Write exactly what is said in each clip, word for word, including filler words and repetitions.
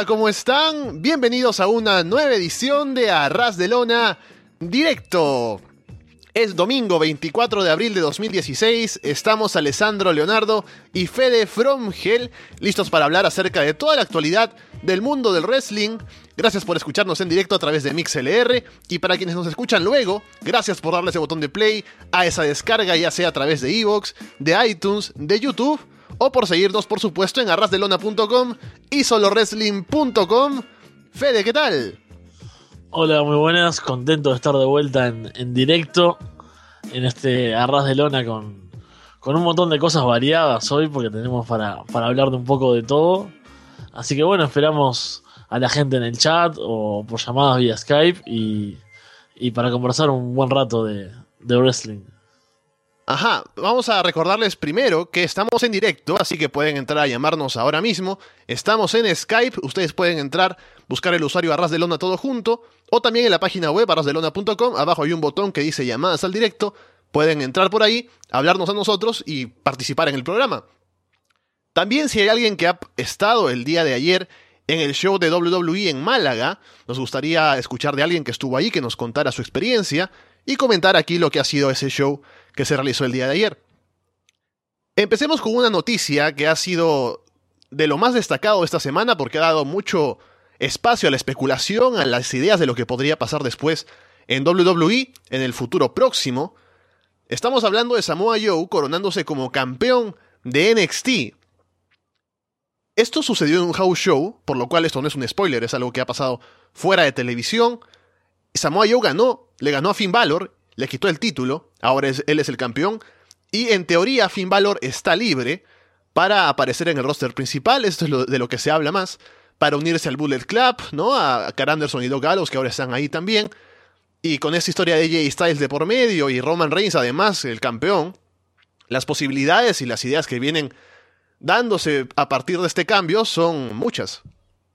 Hola, ¿cómo están? Bienvenidos a una nueva edición de A Ras de Lona Directo. Es domingo veinticuatro de abril de dos mil dieciséis, estamos Alessandro Leonardo y Fede From Hell listos para hablar acerca de toda la actualidad del mundo del wrestling. Gracias por escucharnos en directo a través de MixLR, y para quienes nos escuchan luego, gracias por darle ese botón de play a esa descarga, ya sea a través de iVoox, de iTunes, de YouTube, o por seguirnos por supuesto en arras de lona punto com y solo wrestling punto com. Fede, ¿qué tal? Hola, muy buenas, contento de estar de vuelta en, en directo en este Arras de Lona con, con un montón de cosas variadas hoy, porque tenemos para, para hablar de un poco de todo. Así que bueno, esperamos a la gente en el chat o por llamadas vía Skype y, y para conversar un buen rato de, de wrestling. Ajá, vamos a recordarles primero que estamos en directo, así que pueden entrar a llamarnos ahora mismo. Estamos en Skype, ustedes pueden entrar, buscar el usuario Arras de Lona todo junto, o también en la página web arras de lona punto com, abajo hay un botón que dice llamadas al directo, pueden entrar por ahí, hablarnos a nosotros y participar en el programa. También si hay alguien que ha estado el día de ayer en el show de doble u doble u E en Málaga, nos gustaría escuchar de alguien que estuvo ahí, que nos contara su experiencia y comentar aquí lo que ha sido ese show que se realizó el día de ayer. Empecemos con una noticia que ha sido de lo más destacado esta semana porque ha dado mucho espacio a la especulación, a las ideas de lo que podría pasar después en doble u doble u E en el futuro próximo. Estamos hablando de Samoa Joe coronándose como campeón de N X T. Esto sucedió en un house show, por lo cual esto no es un spoiler, es algo que ha pasado fuera de televisión. Samoa Joe ganó, le ganó a Finn Balor, le quitó el título, ahora es, él es el campeón, y en teoría Finn Balor está libre para aparecer en el roster principal, esto es lo, de lo que se habla más, para unirse al Bullet Club, ¿no? A Karl Anderson y Doug Gallows, que ahora están ahí también, y con esta historia de A J Styles de por medio, y Roman Reigns además, el campeón, las posibilidades y las ideas que vienen dándose a partir de este cambio son muchas.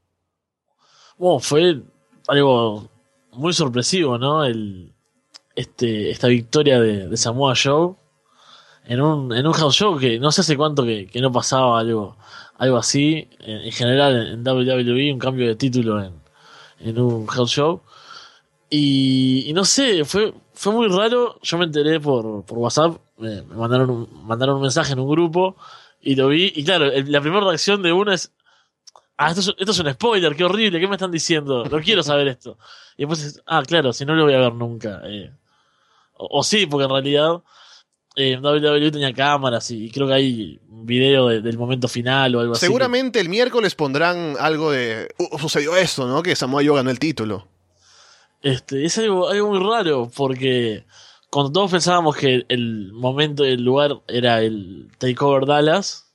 Bueno, fue algo muy sorpresivo, ¿no? El... Este, esta victoria de, de Samoa Joe en un, en un house show que no sé hace cuánto que, que no pasaba algo, algo así en, en general en doble u doble u E, un cambio de título en, en un house show y, y no sé, fue, fue muy raro. Yo me enteré por, por WhatsApp, me, me mandaron, un, mandaron un mensaje en un grupo y lo vi, y claro, el, la primera reacción de uno es: ah, esto es, esto es un spoiler, qué horrible, ¿qué me están diciendo? No quiero saber esto. Y después es, ah, claro, si no lo voy a ver nunca. Eh, O, o sí, porque en realidad eh, doble u doble u E tenía cámaras y creo que hay un video de, del momento final o algo así. Seguramente el miércoles pondrán algo de... Uh, sucedió esto, ¿no? Que Samoa Joe ganó el título. Este, es algo, algo muy raro porque cuando todos pensábamos que el momento y el lugar era el Takeover Dallas,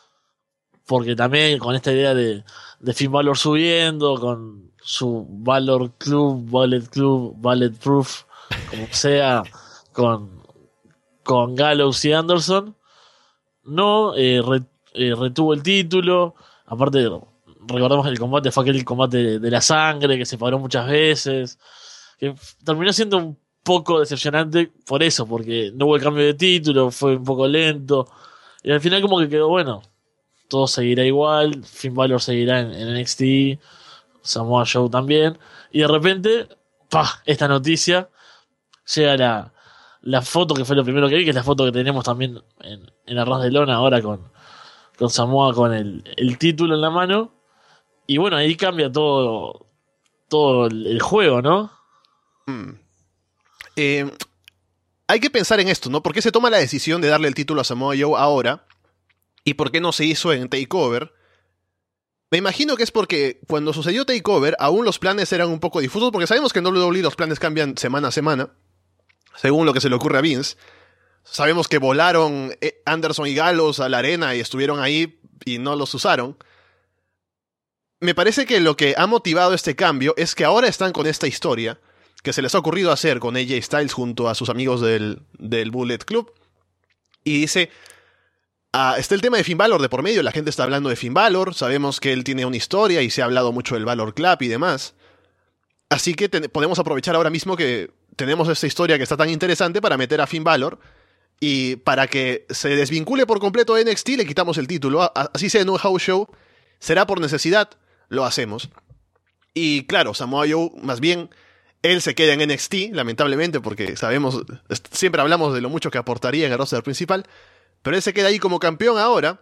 porque también con esta idea de, de Finn Balor subiendo, con su Balor Club, Bullet Club, Bulletproof, como sea, con, con Gallows y Anderson, no eh, re, eh, retuvo el título. Aparte, recordemos que el combate fue aquel combate de, de la sangre que se paró muchas veces, que terminó siendo un poco decepcionante por eso, porque no hubo el cambio de título, fue un poco lento y al final como que quedó bueno, todo seguirá igual, Finn Balor seguirá en, en N X T, Samoa Joe también, y de repente ¡pah!, esta noticia. Llega la, la foto que fue lo primero que vi, que es la foto que tenemos también en, en Arras de Lona ahora con, con Samoa con el, el título en la mano. Y bueno, ahí cambia todo, todo el, el juego, ¿no? Mm. Eh, hay que pensar en esto, ¿no? ¿Por qué se toma la decisión de darle el título a Samoa Joe ahora? ¿Y por qué no se hizo en TakeOver? Me imagino que es porque cuando sucedió TakeOver aún los planes eran un poco difusos, porque sabemos que en doble u doble u E los planes cambian semana a semana, según lo que se le ocurre a Vince. Sabemos que volaron Anderson y Gallows a la arena y estuvieron ahí y no los usaron. Me parece que lo que ha motivado este cambio es que ahora están con esta historia que se les ha ocurrido hacer con A J Styles junto a sus amigos del, del Bullet Club. Y dice... Ah, está el tema de Finn Balor de por medio, la gente está hablando de Finn Balor, sabemos que él tiene una historia y se ha hablado mucho del Balor Club y demás. Así que te- podemos aprovechar ahora mismo que tenemos esta historia que está tan interesante para meter a Finn Balor, y para que se desvincule por completo de N X T le quitamos el título, a- así sea en un house show, será por necesidad. lo hacemos. Y claro, Samoa Joe, más bien, él se queda en N X T, lamentablemente, porque sabemos, siempre hablamos de lo mucho que aportaría en el roster principal, pero él se queda ahí como campeón ahora.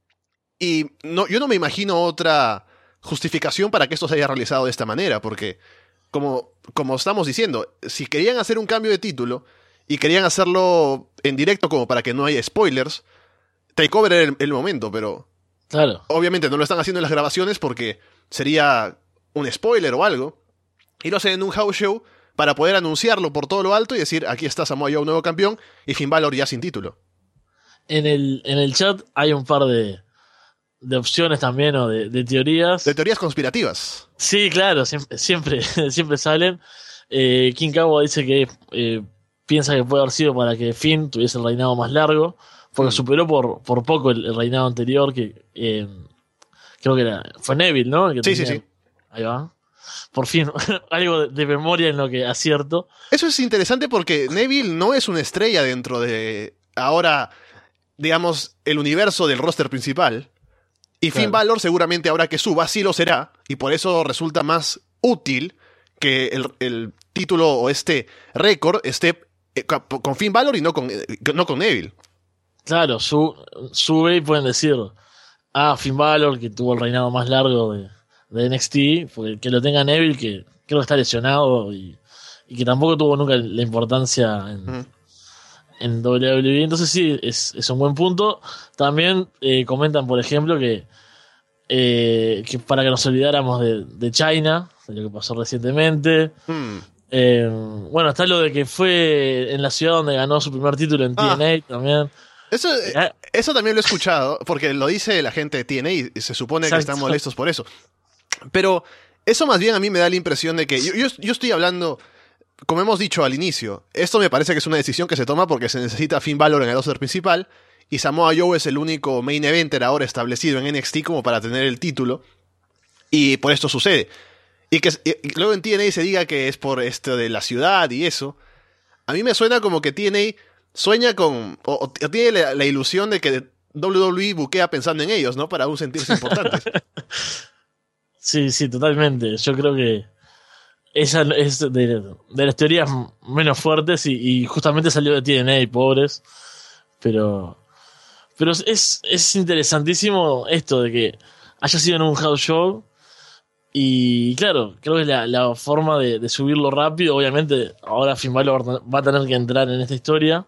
Y no, yo no me imagino otra justificación para que esto se haya realizado de esta manera, porque como, como estamos diciendo, si querían hacer un cambio de título y querían hacerlo en directo como para que no haya spoilers, TakeOver era el, el momento, pero claro, obviamente no lo están haciendo en las grabaciones porque sería un spoiler o algo, y lo hacen en un house show para poder anunciarlo por todo lo alto y decir, aquí está Samoa Joe, nuevo campeón, y Finn Balor ya sin título. En el, en el chat hay un par de, de opciones también o de, de teorías. De teorías conspirativas. Sí, claro, siempre, siempre, siempre salen. Eh, King Kawa dice que eh, piensa que puede haber sido para que Finn tuviese el reinado más largo, porque mm. superó por, por poco el, el reinado anterior, que eh, creo que era, fue Neville, ¿no? El que sí, tenía, sí, sí. Ahí va. Por fin, algo de, de memoria en lo que acierto. Eso es interesante porque Neville no es una estrella dentro de, ahora, digamos, el universo del roster principal. Y claro. Finn Balor seguramente ahora que suba sí lo será, y por eso resulta más útil que el, el título o este récord esté con Finn Balor y no con, no con Neville. Claro, su, sube y pueden decir, ah, Finn Balor, que tuvo el reinado más largo de, de N X T, porque que lo tenga Neville, que creo que está lesionado y, y que tampoco tuvo nunca la importancia en, mm. en W W E. Entonces sí, es, es un buen punto. También eh, comentan, por ejemplo, que Eh, que para que nos olvidáramos de, de China, de lo que pasó recientemente. Hmm. Eh, bueno, está lo de que fue en la ciudad donde ganó su primer título en ah, T N A también. Eso, eh, eso también lo he escuchado, porque lo dice la gente de T N A y se supone Exacto. que están molestos por eso. Pero eso más bien a mí me da la impresión de que yo, yo, yo estoy hablando, como hemos dicho al inicio, esto me parece que es una decisión que se toma porque se necesita Finn Balor en el roster principal. Y Samoa Joe es el único main eventer ahora establecido en N X T como para tener el título. Y por esto sucede. Y que y luego en T N A se diga que es por esto de la ciudad y eso. A mí me suena como que T N A sueña con... O, o tiene la, la ilusión de que W W E buquea pensando en ellos, ¿no? Para aún sentirse importantes. Sí, sí, totalmente. Yo creo que esa es de, de las teorías menos fuertes y, y justamente salió de T N A, pobres. Pero... Pero es, es interesantísimo esto de que haya sido en un house show. Y claro, creo que es la, la forma de, de subirlo rápido. Obviamente, ahora Finn Balor va a tener que entrar en esta historia.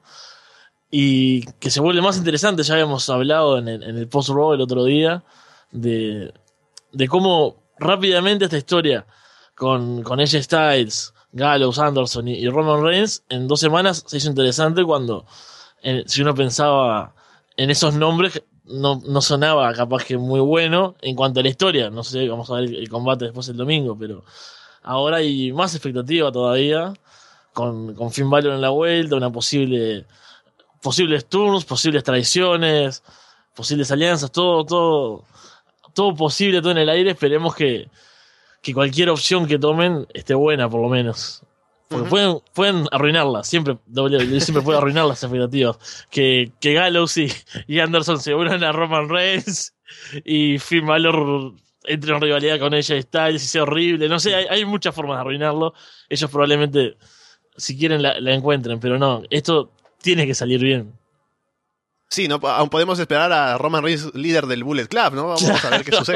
Y que se vuelve más interesante. Ya habíamos hablado en el, en el post-Raw el otro día. De, de cómo rápidamente esta historia con, con A J Styles, Gallows, Anderson y, y Roman Reigns en dos semanas se hizo interesante cuando en, si uno pensaba en esos nombres no, no sonaba capaz que muy bueno en cuanto a la historia. No sé, vamos a ver el, el combate después el domingo, pero ahora hay más expectativa todavía con, con Finn Balor en la vuelta, una posible posibles turns, posibles traiciones, posibles alianzas, todo, todo, todo posible, todo en el aire. Esperemos que, que cualquier opción que tomen esté buena, por lo menos. Porque uh-huh. pueden, pueden arruinarla, siempre, W W E siempre puede arruinar las expectativas. Que, que Gallows y, y Anderson se unan a Roman Reigns y Finn Balor entre en rivalidad con ella y Styles y sea horrible. No sé, hay, hay muchas formas de arruinarlo. Ellos probablemente, si quieren, la, la encuentren, pero no, esto tiene que salir bien. Sí, no, aún podemos esperar a Roman Reigns líder del Bullet Club, ¿no? Vamos claro. a ver qué sucede.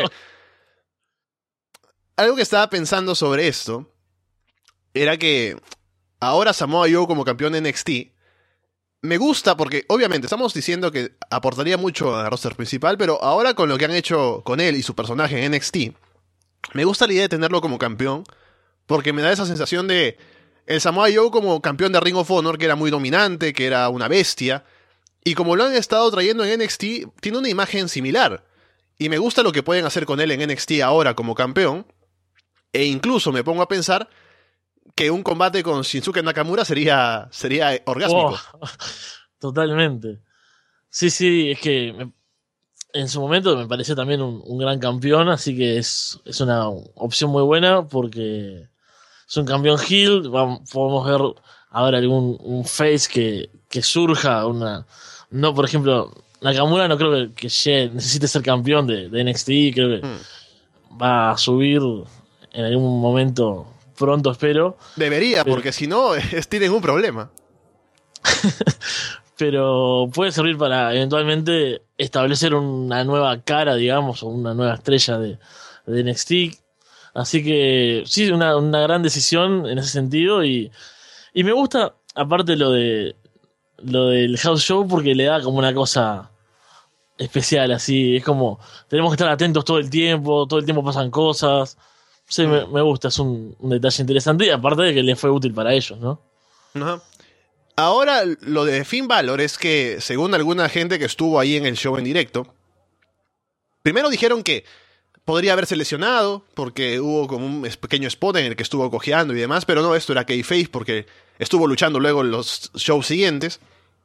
Algo que estaba pensando sobre esto era que ahora Samoa Joe como campeón de N X T me gusta porque obviamente estamos diciendo que aportaría mucho al roster principal, pero ahora con lo que han hecho con él y su personaje en N X T, me gusta la idea de tenerlo como campeón porque me da esa sensación de el Samoa Joe como campeón de Ring of Honor, que era muy dominante, que era una bestia, y como lo han estado trayendo en N X T, tiene una imagen similar. Y me gusta lo que pueden hacer con él en N X T ahora como campeón. E incluso me pongo a pensar que un combate con Shinsuke Nakamura sería, sería orgásmico. Oh, totalmente. Sí, sí, es que me, en su momento me pareció también un, un gran campeón, así que es, es una opción muy buena porque es un campeón heel. Vamos, podemos ver ahora algún un face que, que surja. Una, no, por ejemplo, Nakamura no creo que, que necesite ser campeón de, de N X T. Creo que mm. va a subir en algún momento pronto, espero. Debería, pero, porque si no, es, tienen un problema. Pero puede servir para eventualmente establecer una nueva cara, digamos, o una nueva estrella de, de N X T. Así que sí, una, una gran decisión en ese sentido. Y, y me gusta, aparte, lo de lo del house show, porque le da como una cosa especial, así. Es como, tenemos que estar atentos todo el tiempo, todo el tiempo pasan cosas. Sí, me, me gusta, es un, un detalle interesante. Y aparte de que le fue útil para ellos, ¿no? Ajá. Ahora, lo de Finn Balor es que, según alguna gente que estuvo ahí en el show en directo, primero dijeron que podría haberse lesionado, porque hubo como un pequeño spot en el que estuvo cojeando y demás, pero no, esto era kayfabe porque estuvo luchando luego en los shows siguientes.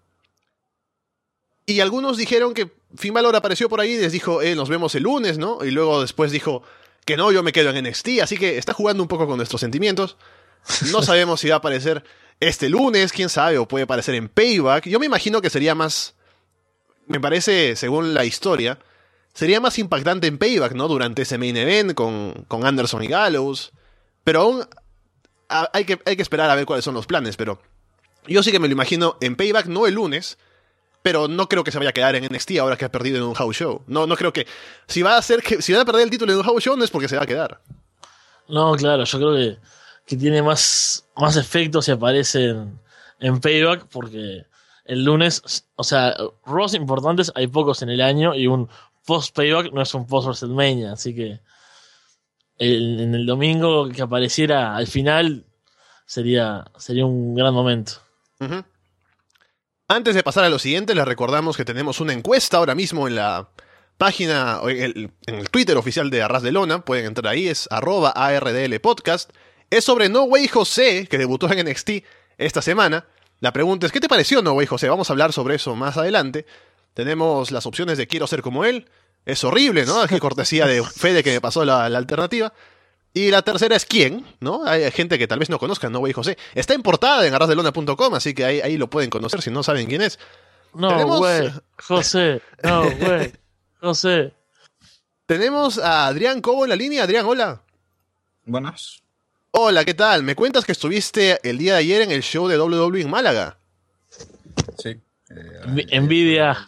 Y algunos dijeron que Finn Balor apareció por ahí y les dijo, eh, nos vemos el lunes, ¿no? Y luego después dijo que no, yo me quedo en N X T, así que está jugando un poco con nuestros sentimientos. No sabemos si va a aparecer este lunes, quién sabe, o puede aparecer en Payback. Yo me imagino que sería más, me parece, según la historia, sería más impactante en Payback, ¿no? Durante ese main event con, con Anderson y Gallows. Pero aún a, hay, que, hay que esperar a ver cuáles son los planes, pero yo sí que me lo imagino en Payback, no el lunes, pero no creo que se vaya a quedar en N X T ahora que ha perdido en un house show. No, no creo que, si va a hacer que, si va a perder el título en un house show no es porque se va a quedar. No, claro, yo creo que, que tiene más, más efecto si aparece en, en Payback, porque el lunes, o sea, Raws importantes hay pocos en el año y un post-Payback no es un post-WrestleMania, así que el, en el domingo que apareciera al final sería, sería un gran momento. Uh-huh. Antes de pasar a lo siguiente, les recordamos que tenemos una encuesta ahora mismo en la página, en el, en el Twitter oficial de Arras de Lona. Pueden entrar ahí, es arroba A R D L Podcast. Es sobre No Way José, que debutó en N X T esta semana. La pregunta es, ¿qué te pareció No Way José? Vamos a hablar sobre eso más adelante. Tenemos las opciones de quiero ser como él. Es horrible, ¿no? Qué cortesía de Fede que me pasó la, la alternativa. Y la tercera es quién, ¿no? Hay gente que tal vez no conozca No Way José. Está en portada en arrasdelona punto com, así que ahí, ahí lo pueden conocer si no saben quién es. No, Tenemos... güey, José. No, güey, José. Tenemos a Adrián Cobo en la línea. Adrián, hola. Buenas. Hola, ¿qué tal? Me cuentas que estuviste el día de ayer en el show de doble u doble u E en Málaga. Sí. Eh, Envidia.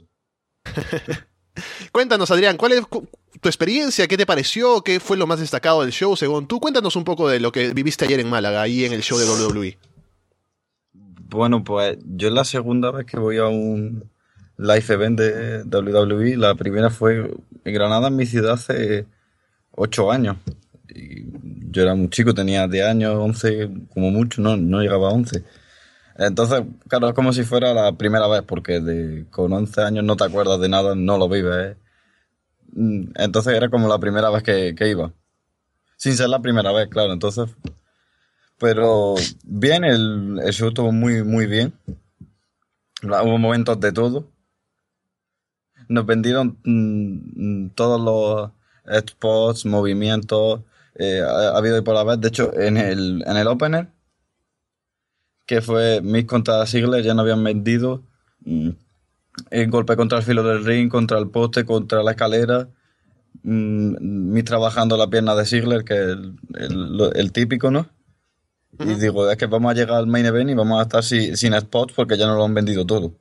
Cuéntanos, Adrián, ¿cuál es tu experiencia? ¿Qué te pareció? ¿Qué fue lo más destacado del show según tú? Cuéntanos un poco de lo que viviste ayer en Málaga, ahí en el show de doble u doble u E. Bueno, pues yo es la segunda vez que voy a un live event de doble u doble u E. La primera fue en Granada, en mi ciudad, hace ocho años. Y yo era muy chico, tenía diez años, once, como mucho, no, no llegaba a once. Entonces, claro, es como si fuera la primera vez, porque de, con once años no te acuerdas de nada, no lo vives, ¿eh? Entonces era como la primera vez que, que iba. Sin ser la primera vez, claro, entonces... Pero bien, el, el show estuvo muy, muy bien. Hubo momentos de todo. Nos vendieron mmm, todos los spots, movimientos, eh, ha, ha habido y por haber. De hecho, en el, en el opener, que fue Miz contra Ziggler, ya no habían vendido mmm, el golpe contra el filo del ring, contra el poste, contra la escalera. Mmm, Miz trabajando la pierna de Ziggler, que es el, el, el típico, ¿no? Uh-huh. Y digo, es que vamos a llegar al main event y vamos a estar sin, sin spots porque ya no lo han vendido todo.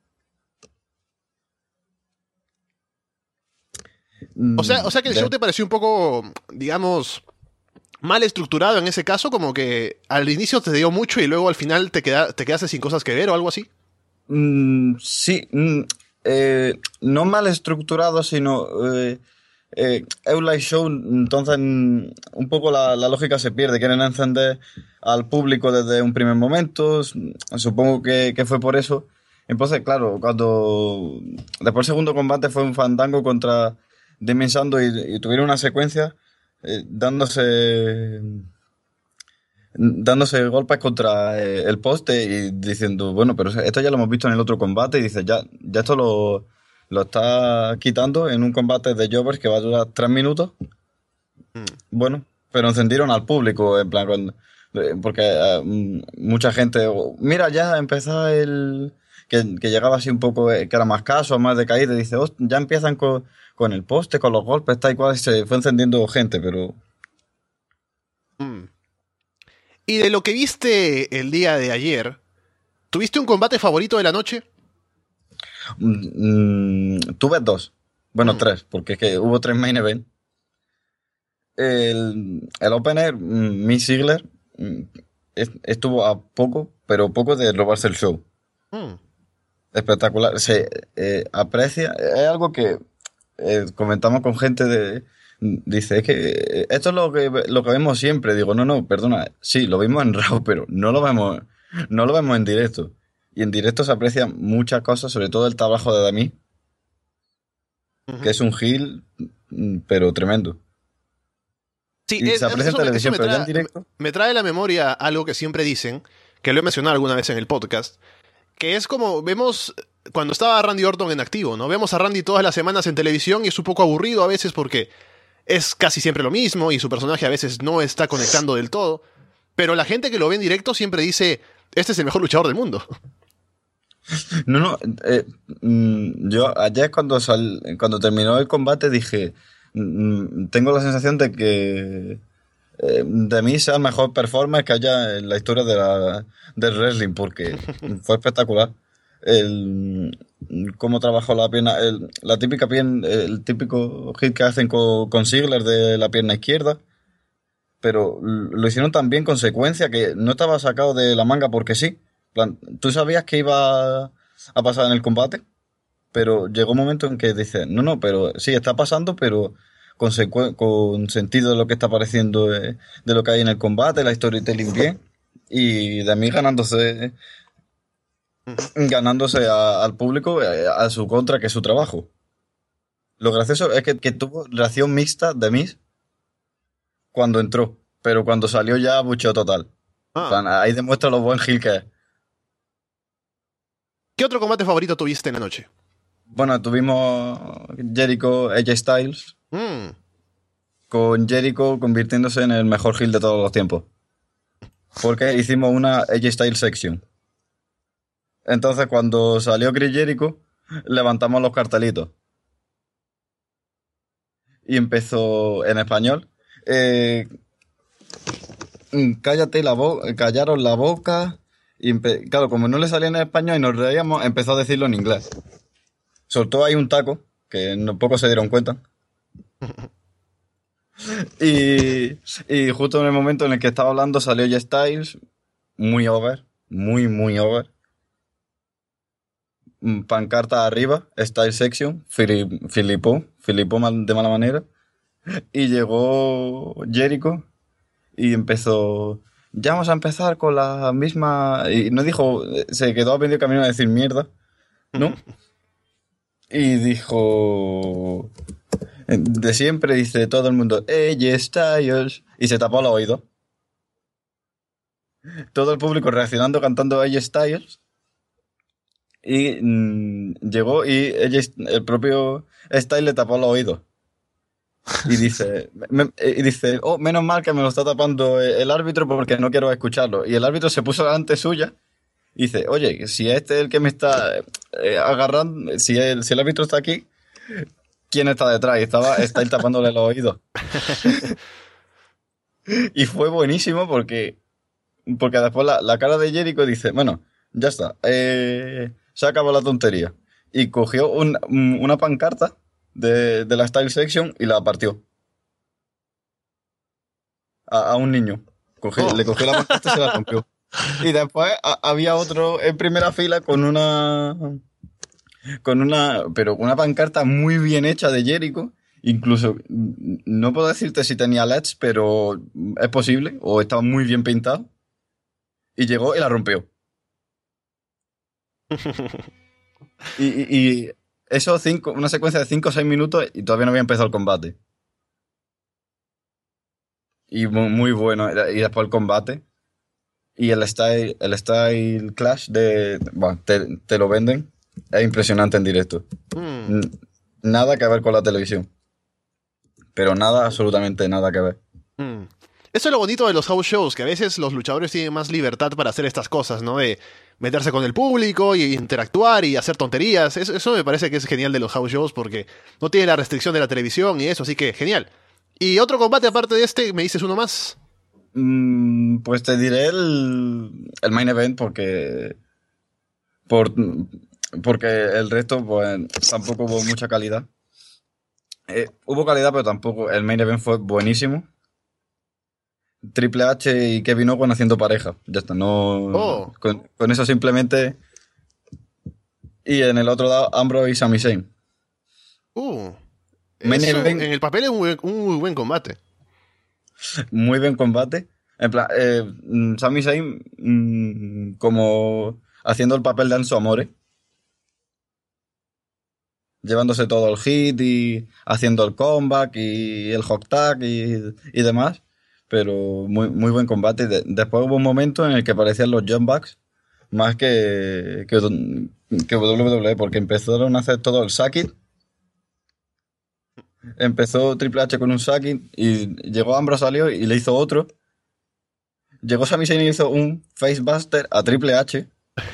O sea, o sea que el de... show te pareció un poco, digamos, mal estructurado en ese caso, como que al inicio te dio mucho y luego al final te, queda, te quedaste sin cosas que ver o algo así. Mm, sí, mm, eh, no mal estructurado, sino... Eh, Eh, es un live show, entonces un poco la, la lógica se pierde. Quieren encender al público desde un primer momento, supongo que, que fue por eso. Entonces, claro, cuando después el segundo combate fue un fandango contra Damien Sandow y, y tuvieron una secuencia eh, dándose dándose golpes contra eh, el poste y diciendo, bueno, pero esto ya lo hemos visto en el otro combate, y dice, ya, ya esto lo lo está quitando en un combate de jobbers que va a durar tres minutos. Mm. Bueno, pero encendieron al público, en plan, cuando, porque uh, mucha gente, mira, ya empezó el... Que, que llegaba así un poco, que era más caso, más decaído, y dice, oh, ya empiezan con, con el poste, con los golpes, tal y cual, se fue encendiendo gente, pero... Mm. Y de lo que viste el día de ayer, ¿tuviste un combate favorito de la noche? Mm, tuve dos. Bueno, Mm. tres, porque es que hubo tres main event. El, el opener, mm, Mick Ziggler, mm, est- estuvo a poco, pero poco de robarse el show. Mm. Espectacular. Se eh, aprecia. Es algo que eh, comentamos con gente de. Dice, es que eh, esto es lo que, lo que vemos siempre. Digo, no, no, perdona. Sí, lo vimos en Raw, pero no lo vemos, no lo vemos en directo. Y en directo se aprecian muchas cosas, sobre todo el trabajo de Dami, Ujú. que es un heel, mm, pero tremendo. Sí, Y eh, se aprecia en eso, me, eso televisión, me pero ya en trae, directo. me trae a la memoria algo que siempre dicen, que lo he mencionado alguna vez en el podcast, que es como vemos cuando estaba Randy Orton en activo, ¿no? Vemos a Randy todas las semanas en televisión y es un poco aburrido a veces porque es casi siempre lo mismo y su personaje a veces no está conectando del todo, pero la gente que lo ve en directo siempre dice, este es el mejor luchador del mundo. No, no, eh, mm, yo ayer cuando sal, cuando terminó el combate dije, mm, tengo la sensación de que eh, de mí sea el mejor performance que haya en la historia de la, del wrestling, porque fue espectacular. El, cómo trabajó la pierna, el, la típica pierna, el típico hit que hacen con, con Ziggler de la pierna izquierda, pero lo hicieron tan bien con secuencia que no estaba sacado de la manga porque sí. Plan, tú sabías que iba a pasar en el combate, pero llegó un momento en que dices, no, no, pero sí, está pasando, pero con, secue- con sentido de lo que está apareciendo, de, de lo que hay en el combate, la storytelling bien, y de mí ganándose ganándose a- al público eh, a su contra, que es su trabajo. Lo gracioso es que, que tuvo reacción mixta de Miz cuando entró, pero cuando salió ya bucheo total. En Ah, plan, ahí demuestra lo buen heel que es. ¿qué otro combate favorito tuviste en la noche? Bueno, tuvimos Jericho A J Styles, Mm. con Jericho convirtiéndose en el mejor heel de todos los tiempos. Porque hicimos una A J Styles section. Entonces, cuando salió Chris Jericho, levantamos los cartelitos. Y empezó en español. Eh, cállate la boca, callaron la boca. Y empe- claro, como no le salía en español y nos reíamos, empezó a decirlo en inglés. Soltó ahí un taco, que no pocos se dieron cuenta. Y, y justo en el momento en el que estaba hablando salió J Styles, muy over, muy, muy over. Mm, Pancarta arriba, Styles section, Fili- Filipó, Filipó mal- de mala manera. Y llegó Jericho y empezó, ya vamos a empezar con la misma... Y no dijo, se quedó a medio camino a decir mierda, ¿no? Y dijo, de siempre dice todo el mundo, ella Styles, y se tapó los oídos. Todo el público reaccionando cantando ella Styles. Y mm, llegó y ella, el propio Styles le tapó los oídos. Y dice, me- y dice, oh, menos mal que me lo está tapando el árbitro porque no quiero escucharlo. Y el árbitro se puso delante suya y dice, oye, si este es el que me está eh, agarrando, si el, si el árbitro está aquí, ¿quién está detrás? Y estaba, está él tapándole los oídos. Y fue buenísimo porque, porque después la, la cara de Jericho dice, bueno, ya está, eh, se acabó la tontería. Y cogió un- un- una pancarta de, de la Style Section y la partió a, a un niño. Cogió- Oh. Le cogió la pancarta y se la rompió. Y después a- había otro en primera fila con una con una pero una pancarta muy bien hecha de Jericho. Incluso mm, no puedo decirte si tenía L E Ds, pero es posible, o estaba muy bien pintado. Y llegó y la rompió. Y, y, y eso, cinco, una secuencia de cinco o seis minutos y todavía no había empezado el combate. Y muy, muy bueno. Y después el combate. Y el style, el style clash de... Bueno, te, te lo venden. Es impresionante en directo. Mm. N- Nada que ver con la televisión. Pero nada, absolutamente nada que ver. Mm. Eso es lo bonito de los house shows, que a veces los luchadores tienen más libertad para hacer estas cosas, ¿no? De meterse con el público y interactuar y hacer tonterías. Eso, eso me parece que es genial de los house shows porque no tiene la restricción de la televisión y eso, así que genial. ¿Y otro combate aparte de este? ¿Me dices uno más? Mm, pues te diré el, el main event porque... Por, porque el resto, pues, tampoco hubo mucha calidad. Eh, hubo calidad, pero tampoco. El main event fue buenísimo. Triple H y Kevin Owens haciendo pareja. Ya está, no. Oh. Con, con eso simplemente. Y en el otro lado, Ambrose y Sami Zayn. Uh. Main Eso, event, en el papel es un, buen- un muy buen combate. muy buen combate. En plan, eh, mm, Sami Zayn, mm, como haciendo el papel de Enzo Amore. Llevándose todo el hit y haciendo el comeback y el hot tag y, y demás. Pero muy, muy buen combate. De- después hubo un momento en el que parecían los Young Bucks más que, que, que W W E, porque empezaron a hacer todo el Sackit. Empezó Triple H con un Sackit y llegó Ambrose, salió y le hizo otro. Llegó Sami Zayn y hizo un Facebuster a Triple H.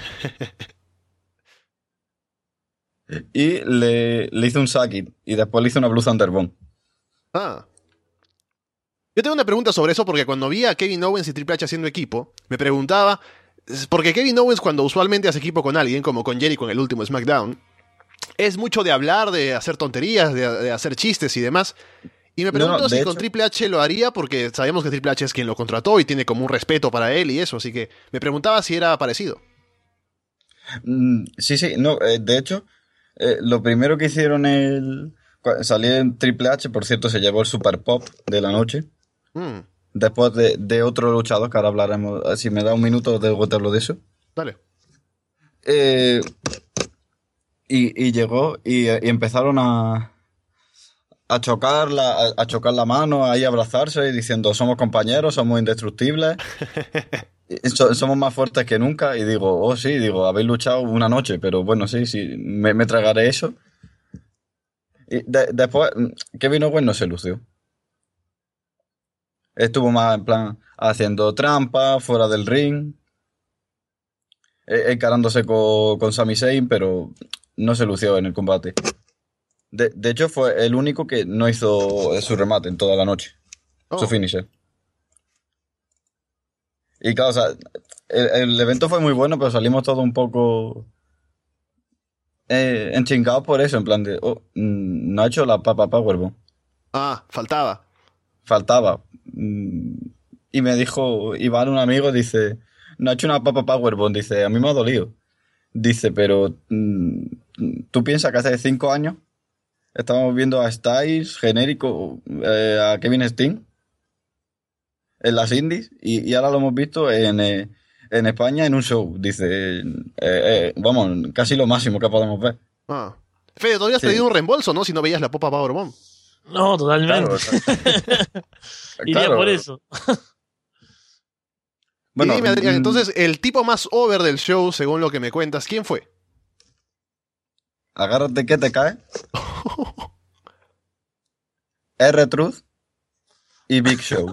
Y le, le hizo un Sackit y después le hizo una Blue Thunder Bomb. Ah. Yo tengo una pregunta sobre eso porque cuando vi a Kevin Owens y Triple H haciendo equipo, me preguntaba, es porque Kevin Owens cuando usualmente hace equipo con alguien, como con Jericho en el último SmackDown, es mucho de hablar, de hacer tonterías, de, de hacer chistes y demás. Y me No, pregunto no, si de con hecho- Triple H lo haría porque sabemos que Triple H es quien lo contrató y tiene como un respeto para él y eso, así que me preguntaba si era parecido. Mm, sí, sí, no, eh, de hecho, eh, lo primero que hicieron el... cua- Salió en Triple H, por cierto, se llevó el Super Pop de la noche. Mm, Después de, de otro luchador, que ahora hablaremos. eh, Si me da un minuto, te te hablo de eso. dale. Eh, y, y llegó y, eh, y empezaron a, a chocar la, a, a chocar la mano, ahí a abrazarse y diciendo somos compañeros, somos indestructibles, y so- somos más fuertes que nunca. Y digo, oh sí, digo, habéis luchado una noche, pero bueno, sí, sí, me, me tragaré eso. Y de- después, mm, Kevin Owens no se lució. Estuvo más en plan haciendo trampa, fuera del ring, eh, encarándose con, con Sami Zayn, pero no se lució en el combate. De, de hecho, fue el único que no hizo su remate en toda la noche, Oh. su finisher. Y claro, o sea, el, el evento fue muy bueno, pero salimos todos un poco eh, enchingados por eso, en plan de, oh, mm, no ha hecho la Papa Powerbomb. Ah, faltaba. Faltaba. Mm, Y me dijo, Iván, un amigo, dice, no ha hecho una Papa Powerbomb, dice, a mí me ha dolido. Dice, pero mm, tú piensas que hace cinco años estábamos viendo a Styles genérico, eh, a Kevin Steen en las indies y, y ahora lo hemos visto en, eh, en España en un show. Dice, eh, eh, vamos, casi lo máximo que podemos ver. Ah. Fede, todavía has Sí. pedido un reembolso, ¿no? Si no veías la Popa Powerbomb. No, totalmente. Claro, o sea, Iría claro. por eso. Bueno, y dime, Adrián, mm, entonces, el tipo más over del show, según lo que me cuentas, ¿quién fue? agárrate que te cae. R-Truth y Big Show.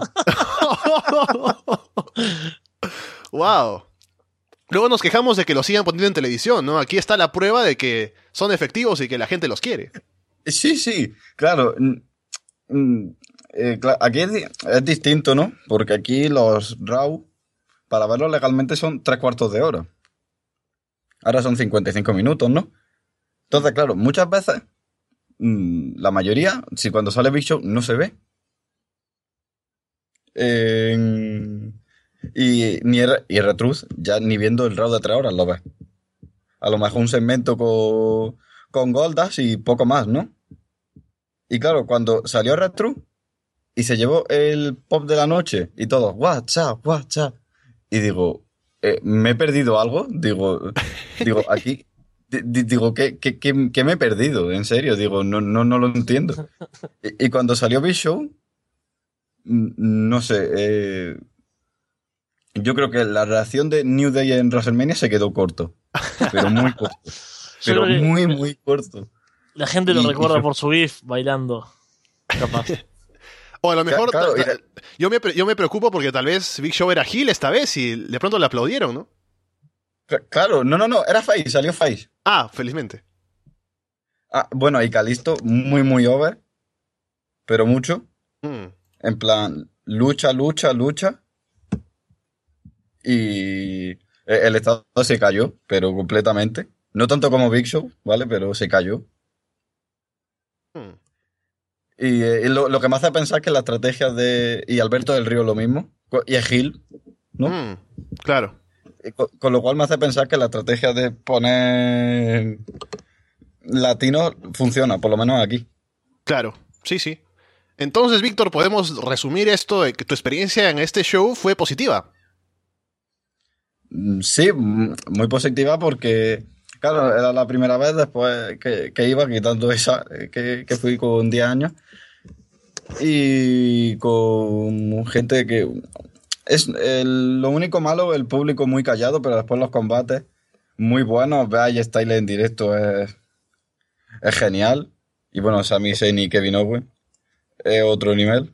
Wow. Luego nos quejamos de que los sigan poniendo en televisión, ¿no? Aquí está la prueba de que son efectivos y que la gente los quiere. Sí, sí, claro. mm, mm, eh, cla- aquí es, di- es distinto, ¿no? Porque aquí los RAW, para verlos legalmente, son tres cuartos de hora. Ahora son cincuenta y cinco minutos, ¿no? Entonces, claro, muchas veces, mm, la mayoría, si cuando sale Big Show, no se ve. Eh, y ni R, y R-Truth, ya ni viendo el RAW de tres horas lo ves. A lo mejor un segmento con, con Goldust y poco más, ¿no? Y claro, cuando salió R-Truth y se llevó el pop de la noche y todo, WhatsApp, WhatsApp. Y digo, eh, ¿me he perdido algo? Digo, digo, aquí, di- di- digo, ¿qué, qué, qué- qué me he perdido? En serio, digo, no, no, no lo entiendo. Y, y cuando salió Big Show, mm, no sé, eh, yo creo que la reacción de New Day en WrestleMania se quedó corto. Pero muy corto. Yo Pero creo que muy, muy corto. la gente lo y- y recuerda yo- por su GIF bailando. Capaz. O a lo mejor, Claro, ta- ta- y- yo, me, pre- yo me preocupo porque tal vez Big Show era heel esta vez y de pronto le aplaudieron, ¿no? Claro, no, no, no, era Face, salió Face. Ah, felizmente. Ah, bueno, y Kalisto, muy, muy over, pero mucho. Mm. En plan, lucha, lucha, lucha. Y e- el estado se cayó, pero completamente. No tanto como Big Show, ¿vale? Pero se cayó. Mm. Y, eh, y lo, lo que me hace pensar que la estrategia de... Y Alberto del Río lo mismo. co- Y es Gil, ¿no? Mm. Claro. Y co- Con, lo cual me hace pensar que la estrategia de poner latino funciona, por lo menos aquí. Claro, sí, sí. Entonces, Víctor, podemos resumir esto de que tu experiencia en este show fue positiva. Mm, Sí, mm, muy positiva porque, claro, era la primera vez después que, que iba quitando esa, eh, que, que fui con diez años y con gente que... Es el- lo único malo, el público muy callado, pero después los combates muy buenos. Veáis Styles en directo es, es genial. Y bueno, Sami Zayn y Kevin Owens es otro nivel.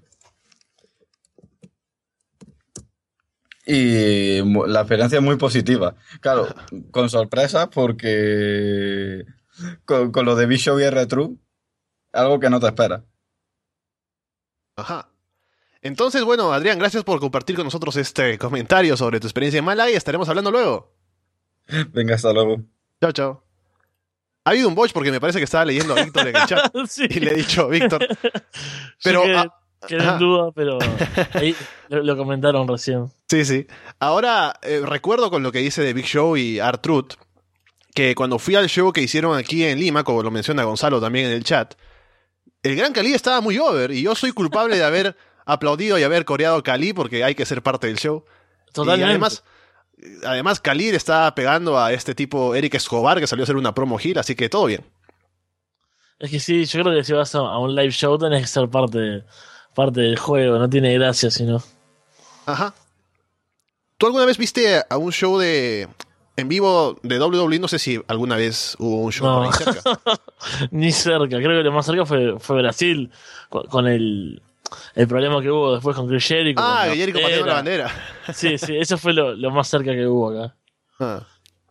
Y mu- la experiencia es muy positiva. Claro, con sorpresas porque con, con lo de Big Show y R-Truth, algo que no te esperas. Ajá. Entonces, bueno, Adrián, gracias por compartir con nosotros este comentario sobre tu experiencia en Málaga y estaremos hablando luego. Venga, hasta luego. Chao, chao. Ha habido un botch porque me parece que estaba leyendo a Víctor en el chat Sí. y le he dicho, Víctor. Yo Pero, quedé, ah, quedé ajá. en duda, pero ahí lo, lo comentaron recién. Sí, sí. Ahora, eh, recuerdo con lo que dice de Big Show y R-Truth, que cuando fui al show que hicieron aquí en Lima, como lo menciona Gonzalo también en el chat, el Gran Cali estaba muy over y yo soy culpable de haber aplaudido y haber coreado Cali porque hay que ser parte del show. Totalmente. Y además, además Cali le está pegando a este tipo Eric Escobar que salió a hacer una promo gira, así que todo bien. Es que sí, yo creo que si vas a, a un live show tenés que ser parte, parte del juego, no tiene gracia si no. Ajá. ¿Tú alguna vez viste a un show de en vivo de W W E? No sé si alguna vez hubo un show No. por ahí cerca. Ni cerca, creo que lo más cerca fue, fue Brasil, con, con el, el problema que hubo después con Chris Jericho. Ah, con la que Jericho pateando la bandera. bandera. Sí, sí, eso fue lo, lo más cerca que hubo acá. Ah.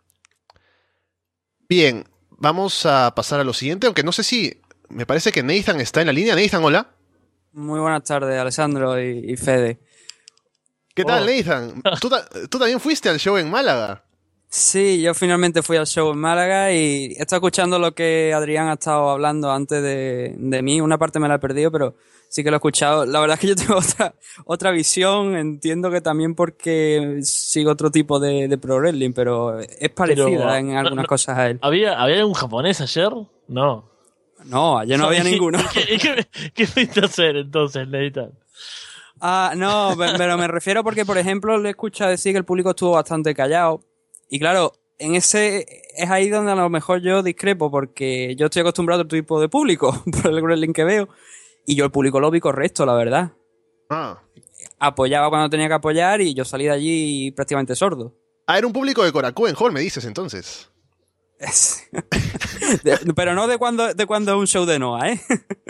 Bien, vamos a pasar a lo siguiente, aunque no sé si... Me parece que Nathan está en la línea. Nathan, hola. Muy buenas tardes, Alessandro y, y Fede. ¿Qué tal, Oh. Nathan? ¿Tú, ta- tú también fuiste al show en Málaga. Sí, yo finalmente fui al show en Málaga y he estado escuchando lo que Adrián ha estado hablando antes de, de mí. Una parte me la he perdido, pero sí que lo he escuchado. La verdad es que yo tengo otra, otra visión. Entiendo que también porque sigo otro tipo de, de pro wrestling, pero es parecida Pero, en algunas no, no. cosas a él. ¿Había, ¿Había un japonés ayer? No. No, ayer no había ¿Y- ninguno. ¿Qué, qué, qué fuiste a hacer entonces, Nathan? Ah, no, pe- pero me refiero porque, por ejemplo, le he escuchado decir que el público estuvo bastante callado. Y claro, en ese es ahí donde a lo mejor yo discrepo, porque yo estoy acostumbrado a otro tipo de público, por el wrestling que veo, y yo el público lo vi correcto, la verdad. Ah. Apoyaba cuando tenía que apoyar y yo salí de allí prácticamente sordo. Ah, era un público de Korakuen en Hall, me dices entonces. Es- De- pero no de cuando, de cuando es un show de Noah, ¿eh?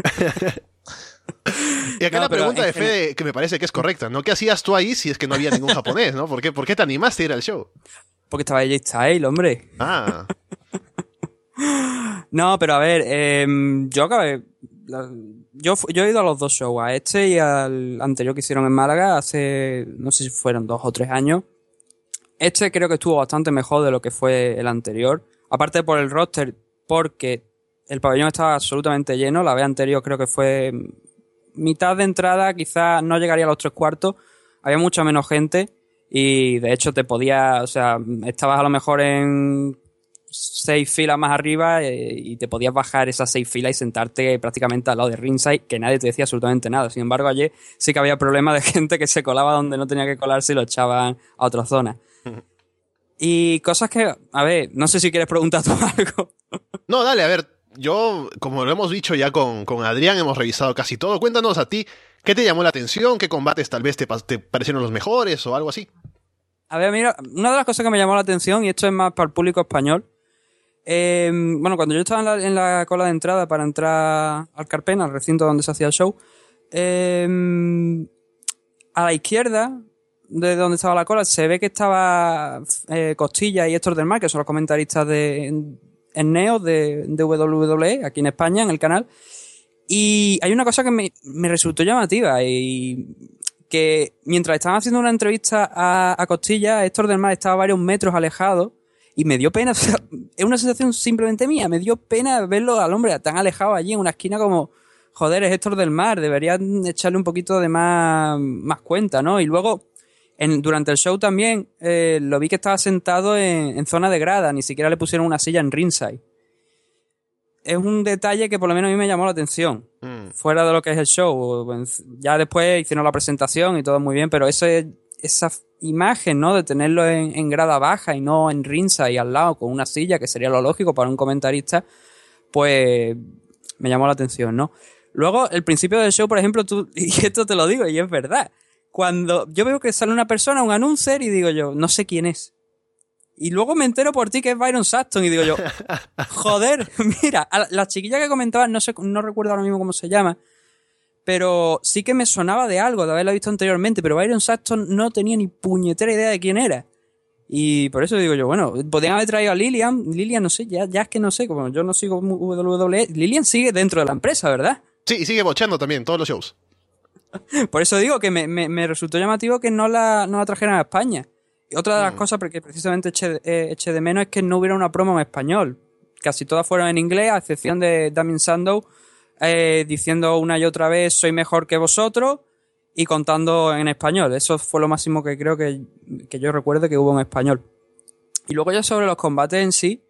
Y acá No, la pero pregunta en de Fede, que me parece que es correcta, ¿no? ¿Qué hacías tú ahí si es que no había ningún japonés, ¿no? ¿Por qué, por qué te animaste a ir al show? Porque estaba J Style, hombre. Ah. No, pero a ver, eh, yo acabé. la- Yo, fu- yo he ido a los dos shows, a este y al anterior que hicieron en Málaga hace, no sé si fueron dos o tres años. Este creo que estuvo bastante mejor de lo que fue el anterior. Aparte por el roster, porque el pabellón estaba absolutamente lleno. La vez anterior creo que fue mitad de entrada, quizás no llegaría a los tres cuartos. Había mucha menos gente y de hecho te podía, o sea, estabas a lo mejor en seis filas más arriba eh, y te podías bajar esas seis filas y sentarte prácticamente al lado de ringside, que nadie te decía absolutamente nada. Sin embargo, ayer sí que había problemas de gente que se colaba donde no tenía que colarse y lo echaban a otra zona. Y cosas que, a ver, no sé si quieres preguntar tú algo. No, dale, a ver, yo, como lo hemos dicho ya con, con Adrián, hemos revisado casi todo. Cuéntanos a ti, ¿qué te llamó la atención? ¿Qué combates tal vez te, pa- te parecieron los mejores o algo así? A ver, mira, una de las cosas que me llamó la atención, y esto es más para el público español, eh, bueno, cuando yo estaba en la, en la cola de entrada para entrar al Carpena, al recinto donde se hacía el show, Eh, a la izquierda, de donde estaba la cola, se ve que estaba eh, Costilla y Héctor del Mar, que son los comentaristas de en, en Neo de, de doble u doble u E, aquí en España, en el canal. Y hay una cosa que me, me resultó llamativa, y que mientras estaban haciendo una entrevista a, a Costilla, Héctor del Mar estaba varios metros alejado, y me dio pena, o sea, es una sensación simplemente mía, me dio pena verlo al hombre tan alejado allí en una esquina como, joder, es Héctor del Mar, deberían echarle un poquito de más, más cuenta, ¿no? Y luego, en, durante el show también, eh, lo vi que estaba sentado en, en zona de grada, ni siquiera le pusieron una silla en ringside. Es un detalle que por lo menos a mí me llamó la atención, mm. fuera de lo que es el show. Ya después hicieron la presentación y todo muy bien, pero ese, esa imagen, ¿no? De tenerlo en, en grada baja y no en ringside y al lado con una silla, que sería lo lógico para un comentarista, pues me llamó la atención, ¿no? Luego, el principio del show, por ejemplo, tú, y esto te lo digo, y es verdad, cuando yo veo que sale una persona, un announcer, y digo yo, no sé quién es. Y luego me entero por ti que es Byron Saxton, y digo yo, joder, mira, a la chiquilla que comentaba, no sé, no recuerdo ahora mismo cómo se llama, pero sí que me sonaba de algo, de haberla visto anteriormente, pero Byron Saxton no tenía ni puñetera idea de quién era. Y por eso digo yo, bueno, podrían haber traído a Lilian, Lilian no sé, ya, ya es que no sé, como yo no sigo doble u doble u E, Lilian sigue dentro de la empresa, ¿verdad? Sí, y sigue bocheando también, todos los shows. Por eso digo que me, me, me resultó llamativo que no la, no la trajeran a España. Y otra de las mm. cosas que precisamente eché, eh, eché de menos es que no hubiera una promo en español. Casi todas fueron en inglés, a excepción de Damien Sandow, eh, diciendo una y otra vez soy mejor que vosotros y contando en español. Eso fue lo máximo que creo que, que yo recuerdo que hubo en español. Y luego ya sobre los combates en sí,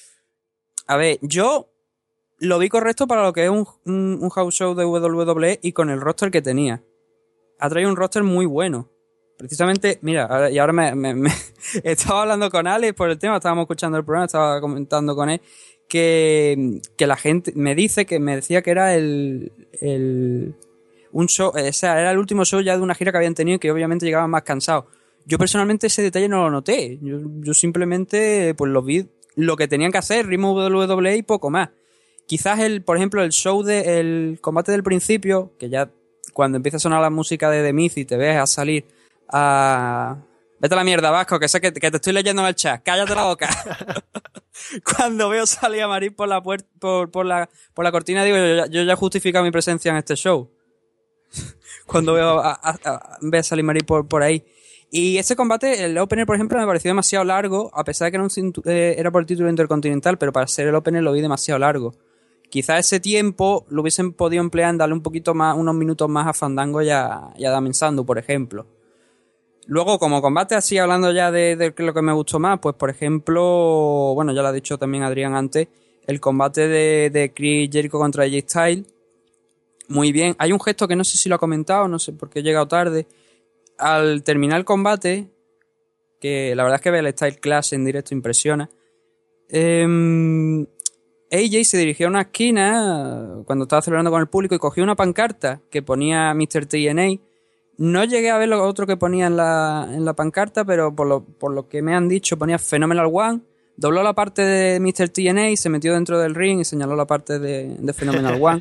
a ver, yo lo vi correcto para lo que es un, un, un house show de doble u doble u E y con el roster que tenía. Ha traído un roster muy bueno. Precisamente, mira, y ahora me, me, me estaba hablando con Alex por el tema, estábamos escuchando el programa, estaba comentando con él que, que la gente me dice que me decía que era el, el un show, o sea, era el último show ya de una gira que habían tenido, que obviamente llegaban más cansados. Yo personalmente ese detalle no lo noté. Yo, yo simplemente pues lo vi lo que tenían que hacer, ritmo doble u doble u E y poco más. Quizás el, por ejemplo, el show de el combate del principio, que ya cuando empieza a sonar la música de The Miz y te ves a salir a... Vete a la mierda, Vasco, que sé que, que te estoy leyendo en el chat. Cállate la boca. Cuando veo salir a Marín por la puerta, por, por la, por la cortina, digo, yo, yo ya justifico mi presencia en este show. Cuando veo a, a, a, veo a salir Marín por, por ahí. Y ese combate, el opener, por ejemplo, me pareció demasiado largo, a pesar de que era, un, eh, era por el título intercontinental, pero para ser el opener lo vi demasiado largo. Quizá ese tiempo lo hubiesen podido emplear en darle un poquito más, unos minutos más a Fandango y a, y a Damien Sandow, por ejemplo. Luego, como combate, así hablando ya de, de lo que me gustó más, pues por ejemplo, bueno, ya lo ha dicho también Adrián antes, el combate de, de Chris Jericho contra A J Styles. Muy bien. Hay un gesto que no sé si lo ha comentado, no sé por qué he llegado tarde. Al terminar el combate, que la verdad es que ver el Style Clash en directo impresiona, eh, A J se dirigió a una esquina cuando estaba celebrando con el público y cogió una pancarta que ponía mister T N A. No llegué a ver lo otro que ponía en la, en la pancarta, pero por lo, por lo que me han dicho ponía Phenomenal One, dobló la parte de mister T N A y se metió dentro del ring y señaló la parte de, de Phenomenal One.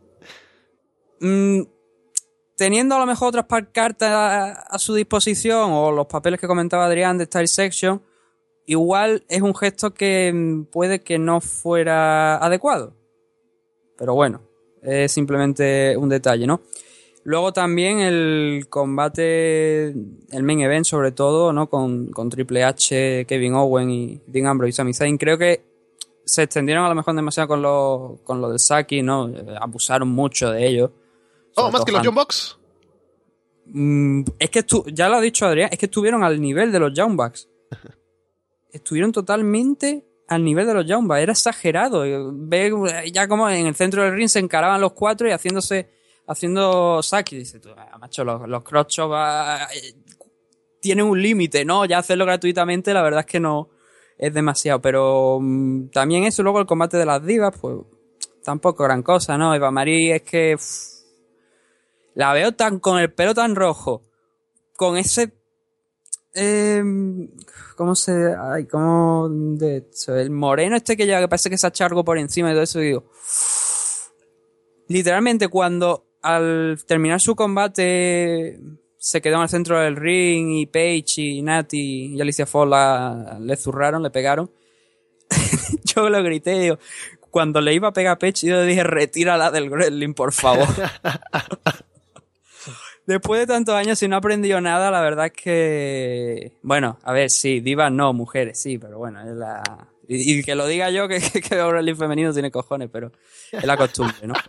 mm, teniendo a lo mejor otras pancartas a, a su disposición o los papeles que comentaba Adrián de Style Section, igual es un gesto que puede que no fuera adecuado. Pero bueno, es simplemente un detalle, ¿no? Luego también el combate, el main event sobre todo, ¿no? Con, con Triple H, Kevin Owens y Dean Ambrose y Sami Zayn. Creo que se extendieron a lo mejor demasiado con lo, con lo del Saki, ¿no? Abusaron mucho de ello. Oh, más que los Young Bucks. Mm, es que estu- ya lo ha dicho Adrián, es que estuvieron al nivel de los Young Bucks. Estuvieron totalamente al nivel de los Young Bucks. Era exagerado. Ve ya como en el centro del ring se encaraban los cuatro y haciéndose... haciendo Saki, dice tú, ah, macho, los, los cross-chops ah, eh, tienen un límite, ¿no? Ya hacerlo gratuitamente, la verdad es que no es demasiado, pero um, también eso, luego el combate de las divas, pues tampoco gran cosa, ¿no? Eva Marie es que uff, la veo tan con el pelo tan rojo, con ese eh, ¿cómo se...? Ay, ¿cómo...? De hecho, el moreno este que lleva, que parece que se ha echado algo por encima y todo eso, y digo... Literalmente cuando al terminar su combate se quedó en el centro del ring y Paige y Natty y Alicia Fox la, le zurraron, le pegaron. Yo lo grité, digo, cuando le iba a pegar a Paige, yo le dije, retírala del wrestling, por favor. Después de tantos años, si no he aprendido nada, la verdad es que... Bueno, a ver, sí, divas no, mujeres, sí, pero bueno, es la... Y, y que lo diga yo, que, que, que el wrestling femenino tiene cojones, pero es la costumbre, ¿no?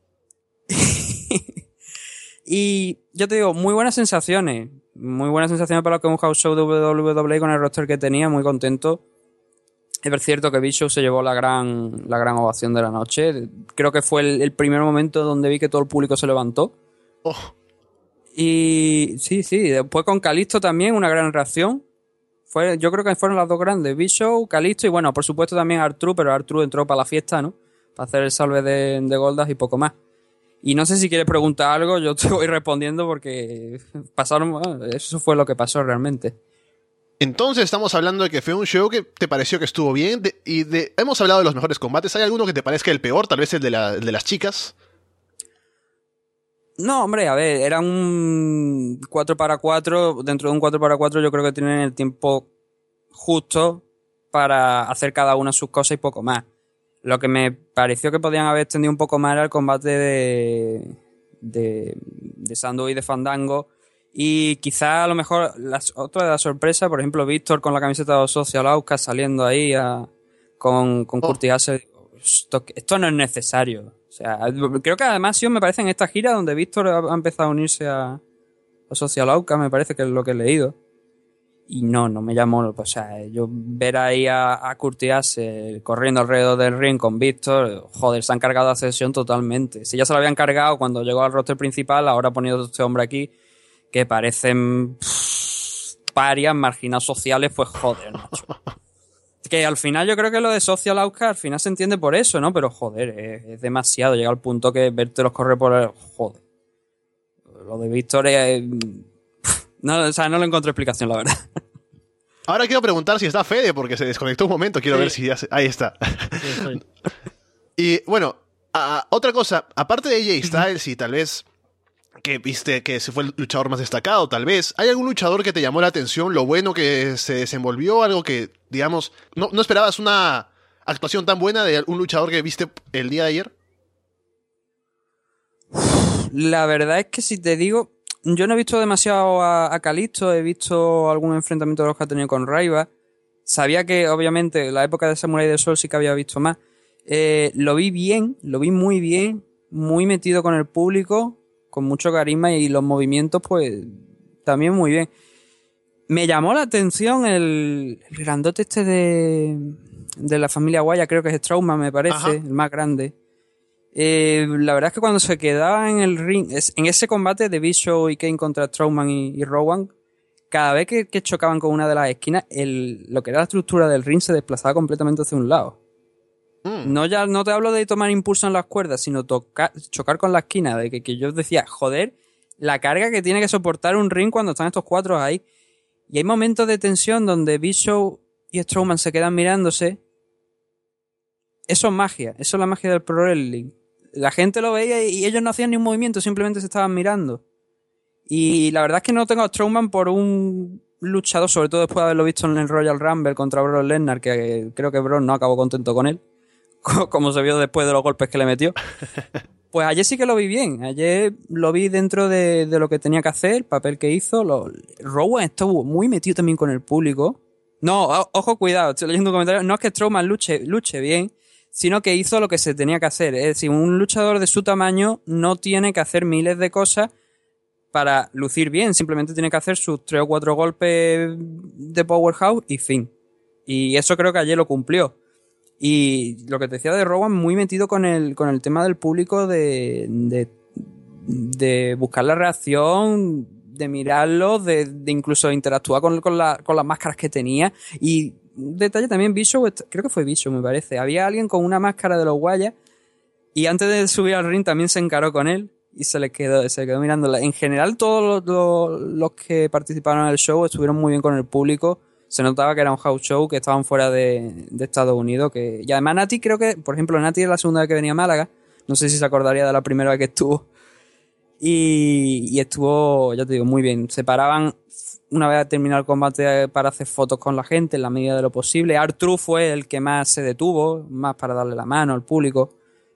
Y yo te digo, muy buenas sensaciones. Muy buenas sensaciones para lo que es un house show de W W E con el roster que tenía, muy contento. Es cierto que Big Show se llevó la gran, la gran ovación de la noche. Creo que fue el, el primer momento donde vi que todo el público se levantó. Oh. Y sí, sí, después con Kalisto también una gran reacción. Fue, yo creo que fueron las dos grandes, Big Show, Kalisto y bueno, por supuesto también R-Truth, pero R-Truth entró para la fiesta, ¿no? Para hacer el salve de, de Goldust y poco más. Y no sé si quieres preguntar algo, yo te voy respondiendo porque pasaron, bueno, eso fue lo que pasó realmente. Entonces estamos hablando de que fue un show que te pareció que estuvo bien de, y de, hemos hablado de los mejores combates. ¿Hay alguno que te parezca el peor? Tal vez el de, la, el de las chicas. No, hombre, a ver, era un cuatro para cuatro. Dentro de un cuatro para cuatro yo creo que tienen el tiempo justo para hacer cada una sus cosas y poco más. Lo que me pareció que podían haber extendido un poco más era el combate de de, de Sandow y de Fandango. Y quizá a lo mejor las, otra de las sorpresas, por ejemplo, Víctor con la camiseta de Social Outcast saliendo ahí a, con, con oh. Curtis Axel. Esto, esto no es necesario. O sea, creo que además sí me parece en esta gira donde Víctor ha, ha empezado a unirse a, a Social Outcast, me parece que es lo que he leído. Y no, no me llamó, o sea, yo ver ahí a, a Curtis Axel corriendo alrededor del ring con Víctor, joder, se han cargado la sesión totalmente. Si ya se lo habían cargado cuando llegó al roster principal, ahora poniendo a este hombre aquí, que parecen pff, parias, marginados sociales, pues joder, macho. Que al final yo creo que lo de Social Outcast al final se entiende por eso, ¿no? Pero joder, es, es demasiado. Llega al punto que verte los correr por el... Joder. Lo de Víctor es... No, o sea, no le encontré explicación, la verdad. Ahora quiero preguntar si está Fede, porque se desconectó un momento. Quiero sí. ver si ya se... Ahí está. Sí, y bueno, a, otra cosa. Aparte de A J Styles y tal vez... que viste que se fue el luchador más destacado, tal vez. ¿Hay algún luchador que te llamó la atención? Lo bueno que se desenvolvió, algo que, digamos, no, no esperabas una actuación tan buena de un luchador que viste el día de ayer. La verdad es que si te digo, yo no he visto demasiado a, a Kalisto, he visto algún enfrentamiento de los que ha tenido con Raiva. Sabía que, obviamente, en la época de Samurai del Sol sí que había visto más. Eh, lo vi bien, lo vi muy bien, muy metido con el público, con mucho carisma y los movimientos, pues, también muy bien. Me llamó la atención el, el grandote este de, de la familia Guaya, creo que es Strowman, me parece, Ajá. el más grande. Eh, la verdad es que cuando se quedaba en el ring, es, en ese combate de Big Show y Kane contra Strowman y, y Rowan, cada vez que, que chocaban con una de las esquinas, el, lo que era la estructura del ring se desplazaba completamente hacia un lado. Mm. No ya no te hablo de tomar impulso en las cuerdas, sino tocar, chocar con la esquina, de que, que yo decía, joder, la carga que tiene que soportar un ring cuando están estos cuatro ahí. Y hay momentos de tensión donde Big Show y Strowman se quedan mirándose. Eso es magia, eso es la magia del Pro Wrestling. La gente lo veía y ellos no hacían ni un movimiento, simplemente se estaban mirando. Y la verdad es que no tengo a Strowman por un luchador, sobre todo después de haberlo visto en el Royal Rumble contra Brock Lesnar, que creo que Brock no acabó contento con él, como se vio después de los golpes que le metió. Pues ayer sí que lo vi bien, ayer lo vi dentro de, de lo que tenía que hacer, el papel que hizo. Lo, Rowan estuvo muy metido también con el público. No, o, ojo, cuidado, estoy leyendo un comentario, no es que Strowman luche, luche bien, sino que hizo lo que se tenía que hacer. Es decir, un luchador de su tamaño no tiene que hacer miles de cosas para lucir bien, simplemente tiene que hacer sus tres o cuatro golpes de powerhouse y fin. Y eso creo que ayer lo cumplió. Y lo que te decía de Rowan, muy metido con el, con el tema del público de, de, de buscar la reacción, de mirarlo, de, de incluso interactuar con, con, la, con las máscaras que tenía. Y un detalle también, Bishop, creo que fue Bishop, me parece. Había alguien con una máscara de los Guayas y antes de subir al ring también se encaró con él y se le quedó, se quedó mirándola. En general, todos los, los, los que participaron en el show estuvieron muy bien con el público. Se notaba que era un house show, que estaban fuera de, de Estados Unidos. Que, y además Nati, creo que, por ejemplo, Nati es la segunda vez que venía a Málaga. No sé si se acordaría de la primera vez que estuvo. Y, y estuvo, ya te digo, muy bien. Se paraban una vez terminado el combate para hacer fotos con la gente en la medida de lo posible. R-Truth fue el que más se detuvo, más para darle la mano al público.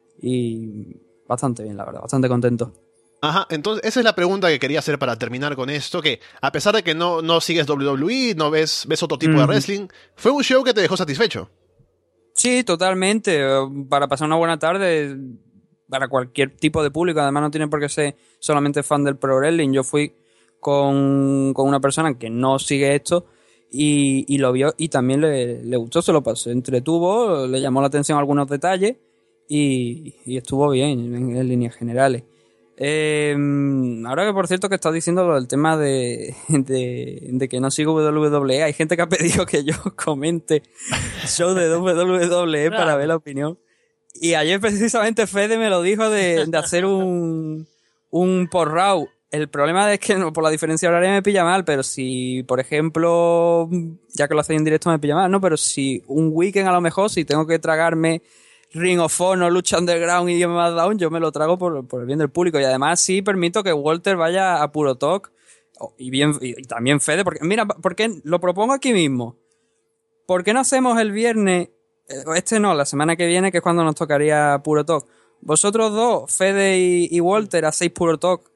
Y bastante bien, la verdad, bastante contento. Ajá, entonces esa es la pregunta que quería hacer para terminar con esto, que a pesar de que no, no sigues W W E, no ves, ves otro tipo mm. de wrestling, fue un show que te dejó satisfecho. Sí, totalmente. Para pasar una buena tarde, para cualquier tipo de público, además no tiene por qué ser solamente fan del pro wrestling. Yo fui con, con una persona que no sigue esto y, y lo vio y también le, le gustó, se lo pasó, entretuvo, le llamó la atención algunos detalles y, y estuvo bien en, en líneas generales. Eh, ahora que por cierto que estás diciendo lo del tema de, de, de que no sigo W W E, hay gente que ha pedido que yo comente show de W W E para ver la opinión. Y ayer precisamente Fede me lo dijo de, de hacer un, un por Raw. El problema es que no, por la diferencia horaria me pilla mal, pero si, por ejemplo, ya que lo hacéis en directo me pilla mal, ¿no? Pero si un weekend a lo mejor, si tengo que tragarme Ring of Honor, Lucha Underground y SmackDown, yo me lo trago por, por el bien del público. Y además sí permito que Walter vaya a Puro Talk y, bien, y, y también Fede, porque mira, porque lo propongo aquí mismo. ¿Por qué no hacemos el viernes, este no, la semana que viene, que es cuando nos tocaría Puro Talk? Vosotros dos, Fede y, y Walter, hacéis Puro Talk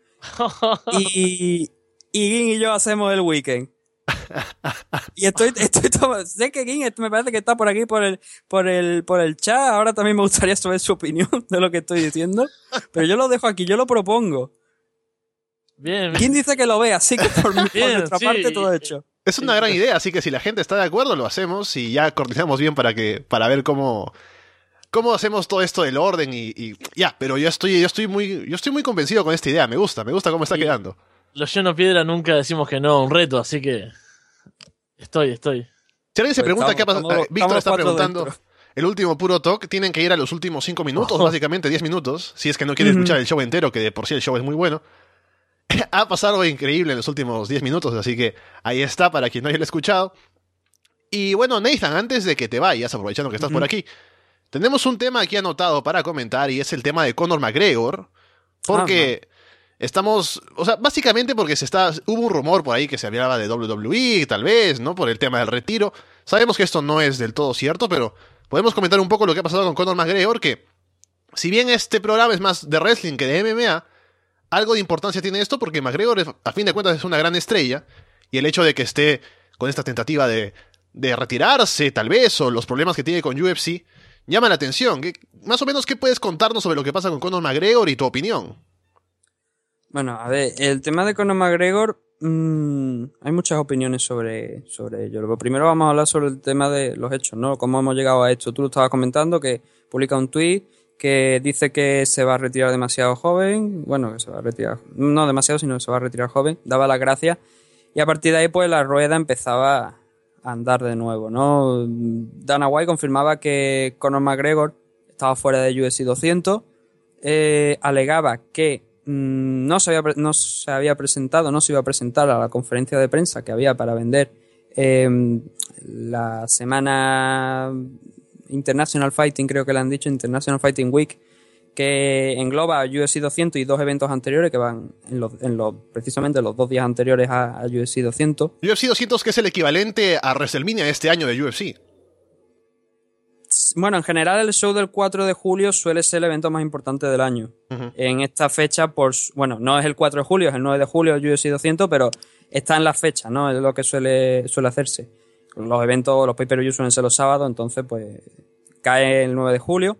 y, y Gin y yo hacemos el weekend. Y estoy, estoy todo, sé que Gin me parece que está por aquí por el, por el, por el chat. Ahora también me gustaría saber su opinión de lo que estoy diciendo, pero yo lo dejo aquí, yo lo propongo. Bien, bien. Gin dice que lo ve, así que por, mi, bien, por nuestra sí. parte todo hecho. Es una gran idea, así que si la gente está de acuerdo lo hacemos y ya coordinamos bien para que, para ver cómo, cómo hacemos todo esto del orden y, y ya. Pero yo estoy, yo estoy muy, yo estoy muy convencido con esta idea. Me gusta, me gusta cómo está y quedando. Los Lleno Piedra nunca decimos que no a un reto, así que estoy, estoy. Si alguien se Pues pregunta estamos, qué ha pasado, estamos, Víctor está preguntando. dentro. El último Puro Talk, tienen que ir a los últimos cinco minutos, Oh. básicamente diez minutos, si es que no quieren Uh-huh. escuchar el show entero, que de por sí el show es muy bueno. Ha pasado algo increíble en los últimos diez minutos, así que ahí está para quien no haya escuchado. Y bueno, Nathan, antes de que te vayas, aprovechando que estás Uh-huh. por aquí, tenemos un tema aquí anotado para comentar y es el tema de Conor McGregor, porque Ah, estamos, o sea, básicamente porque se está, hubo un rumor por ahí que se hablaba de W W E, tal vez, ¿no? Por el tema del retiro. Sabemos que esto no es del todo cierto, pero podemos comentar un poco lo que ha pasado con Conor McGregor, que si bien este programa es más de wrestling que de M M A, algo de importancia tiene esto porque McGregor, a fin de cuentas, es una gran estrella, y el hecho de que esté con esta tentativa de, de retirarse, tal vez, o los problemas que tiene con U F C, llama la atención. ¿Qué, más o menos, ¿qué puedes contarnos sobre lo que pasa con Conor McGregor y tu opinión? Bueno, a ver, el tema de Conor McGregor, mmm, hay muchas opiniones sobre, sobre ello. Lo primero vamos a hablar sobre el tema de los hechos, ¿no? Cómo hemos llegado a esto. Tú lo estabas comentando, que publica un tuit que dice que se va a retirar demasiado joven. Bueno, que se va a retirar, no demasiado, sino que se va a retirar joven. Daba las gracias. Y a partir de ahí, pues, la rueda empezaba a andar de nuevo, ¿no? Dana White confirmaba que Conor McGregor estaba fuera de U F C doscientos. Eh, alegaba que No se, había, no se había presentado, no se iba a presentar a la conferencia de prensa que había para vender eh, la semana International Fighting, creo que le han dicho, International Fighting Week, que engloba U F C doscientos y dos eventos anteriores que van en los, en los precisamente los dos días anteriores a, a U F C doscientos. U F C doscientos, que es el equivalente a WrestleMania este año de U F C. Bueno, en general el show del cuatro de julio suele ser el evento más importante del año. Uh-huh. En esta fecha, por, bueno, no es el cuatro de julio, es el nueve de julio U F C doscientos, pero está en la fecha, ¿no? Es lo que suele, suele hacerse. Los eventos, los pay-per-view suelen ser los sábados, entonces pues cae el nueve de julio.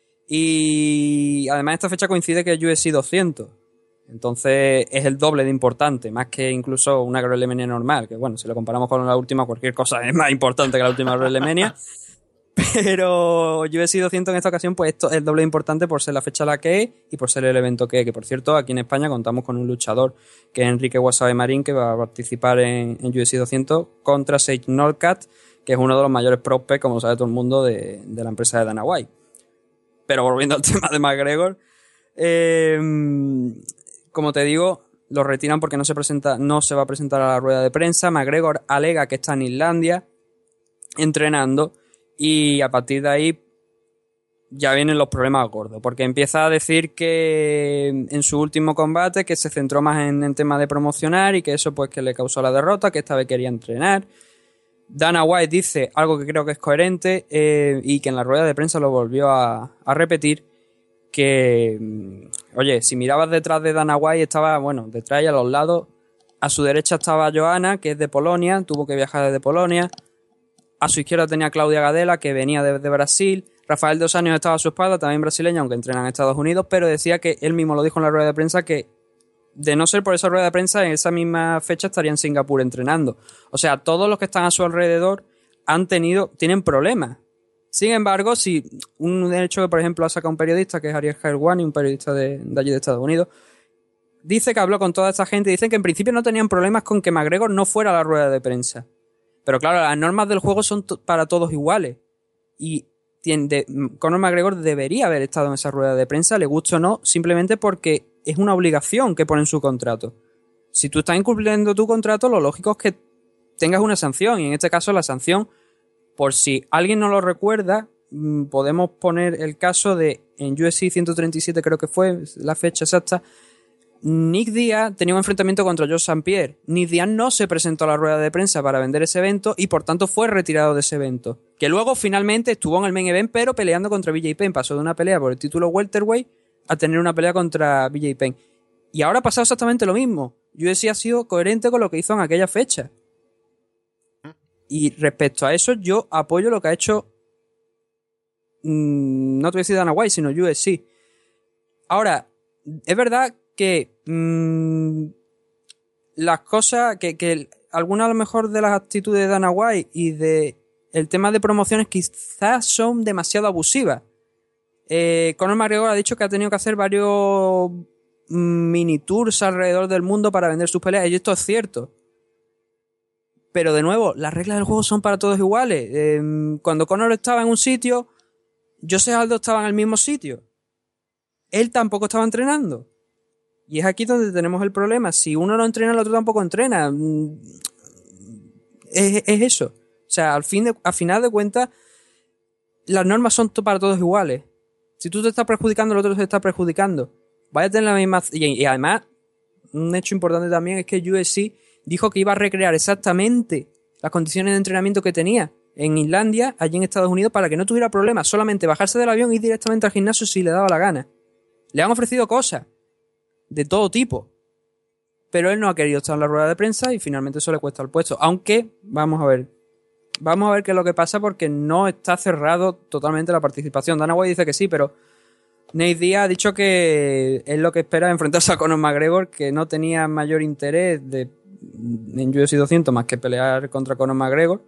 Y además esta fecha coincide que es U F C doscientos. Entonces es el doble de importante, más que incluso una WrestleMania normal, que bueno, si lo comparamos con la última, cualquier cosa es más importante que la última WrestleMania. Pero U F C doscientos en esta ocasión, pues esto es el doble de importante por ser la fecha la que es y por ser el evento que es. Que por cierto, aquí en España contamos con un luchador que es Enrique Wasabe Marín, que va a participar en, en U F C doscientos contra Sage Northcutt, que es uno de los mayores prospects, como sabe todo el mundo, de, de la empresa de Dana White. Pero volviendo al tema de McGregor, eh, como te digo, lo retiran porque no se presenta, no se va a presentar a la rueda de prensa. McGregor alega que está en Islandia entrenando. Y a partir de ahí, ya vienen los problemas gordos, porque empieza a decir que en su último combate que se centró más en el tema de promocionar y que eso pues que le causó la derrota, que esta vez quería entrenar. Dana White dice algo que creo que es coherente eh, y que en la rueda de prensa lo volvió a, a repetir, que, oye, si mirabas detrás de Dana White estaba, bueno, detrás y a los lados, a su derecha estaba Joanna, que es de Polonia, tuvo que viajar desde Polonia, a su izquierda tenía Claudia Gadela, que venía de, de Brasil, Rafael Dos Anjos estaba a su espalda, también brasileño, aunque entrena en Estados Unidos, pero decía que él mismo lo dijo en la rueda de prensa que de no ser por esa rueda de prensa, en esa misma fecha estaría en Singapur entrenando. O sea, todos los que están a su alrededor han tenido, tienen problemas. Sin embargo, si un hecho que, por ejemplo, ha sacado un periodista, que es Ariel Helwani, un periodista de, de allí de Estados Unidos, dice que habló con toda esta gente y dicen que en principio no tenían problemas con que McGregor no fuera a la rueda de prensa. Pero claro, las normas del juego son to- para todos iguales. Y tiene, de, Conor McGregor debería haber estado en esa rueda de prensa, le guste o no, simplemente porque es una obligación que pone en su contrato. Si tú estás incumpliendo tu contrato, lo lógico es que tengas una sanción. Y en este caso la sanción, por si alguien no lo recuerda, podemos poner el caso de en U F C ciento treinta y siete, creo que fue la fecha exacta, Nick Diaz tenía un enfrentamiento contra Georges Saint-Pierre. Nick Diaz no se presentó a la rueda de prensa para vender ese evento y por tanto fue retirado de ese evento. Que luego finalmente estuvo en el main event, pero peleando contra B J Penn. Pasó de una pelea por el título welterweight a tener una pelea contra B J Penn. Y ahora ha pasado exactamente lo mismo. U F C ha sido coherente con lo que hizo en aquella fecha. Y respecto a eso, yo apoyo lo que ha hecho, mmm, no te voy a decir Dana White, sino U F C. Ahora, es verdad que mmm, las cosas, que, que algunas a lo mejor de las actitudes de Dana White y de el tema de promociones quizás son demasiado abusivas. Eh, Conor McGregor ha dicho que ha tenido que hacer varios mini tours alrededor del mundo para vender sus peleas, y esto es cierto. Pero de nuevo, las reglas del juego son para todos iguales. Eh, cuando Conor estaba en un sitio, Jose Aldo estaba en el mismo sitio. Él tampoco estaba entrenando. Y es aquí donde tenemos el problema. Si uno no entrena, el otro tampoco entrena. Es, es eso. O sea, al, fin de, al final de cuentas, las normas son to- para todos iguales. Si tú te estás perjudicando, el otro se está perjudicando. Vaya a tener la misma... Y, y además, un hecho importante también es que U F C dijo que iba a recrear exactamente las condiciones de entrenamiento que tenía en Islandia, allí en Estados Unidos, para que no tuviera problemas. Solamente bajarse del avión y ir directamente al gimnasio si le daba la gana. Le han ofrecido cosas de todo tipo, pero él no ha querido estar en la rueda de prensa y finalmente eso le cuesta el puesto. Aunque, vamos a ver, vamos a ver qué es lo que pasa, porque no está cerrado totalmente la participación. Dana White dice que sí, pero Nate Diaz ha dicho que es lo que espera enfrentarse a Conor McGregor, que no tenía mayor interés de, en U F C doscientos más que pelear contra Conor McGregor,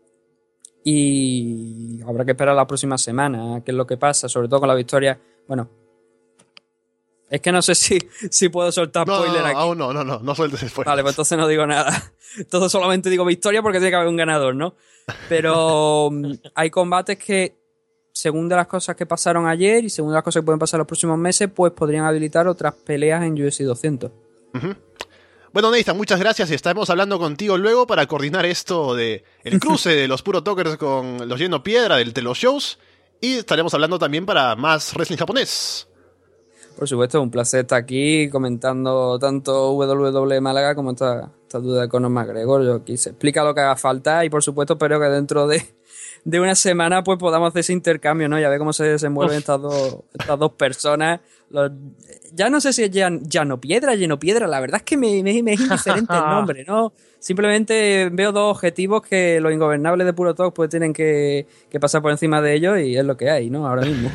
y habrá que esperar la próxima semana qué es lo que pasa, sobre todo con la victoria. Bueno, es que no sé si, si puedo soltar No, spoiler no, no, aquí. aún no, no, no, no sueltes spoilers. Vale, pues entonces no digo nada. Entonces solamente digo victoria porque tiene que haber un ganador, ¿no? Pero um, hay combates que, según de las cosas que pasaron ayer y según de las cosas que pueden pasar los próximos meses, pues podrían habilitar otras peleas en U F C doscientos. Uh-huh. Bueno, Nathan, muchas gracias y estaremos hablando contigo luego para coordinar esto de el cruce de los Puro Talkers con los Lleno Piedra del Telo Shows, y estaremos hablando también para más wrestling japonés. Por supuesto, un placer estar aquí comentando tanto W W E Málaga como esta, esta duda de Conor McGregor. Yo aquí se explica lo que haga falta y por supuesto espero que dentro de, de una semana pues podamos hacer ese intercambio, ¿no? Ya ver cómo se desenvuelven estas dos, estas dos personas. Los, ya no sé si es Llano Llano Piedra, Lleno Piedra, la verdad es que me, me, me es indiferente el nombre, ¿no? Simplemente veo dos objetivos que los ingobernables de Puro Talk pues tienen que, que pasar por encima de ellos y es lo que hay, ¿no? Ahora mismo.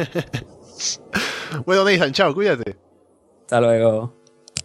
Bueno, Nathan, chao, cuídate. Hasta luego.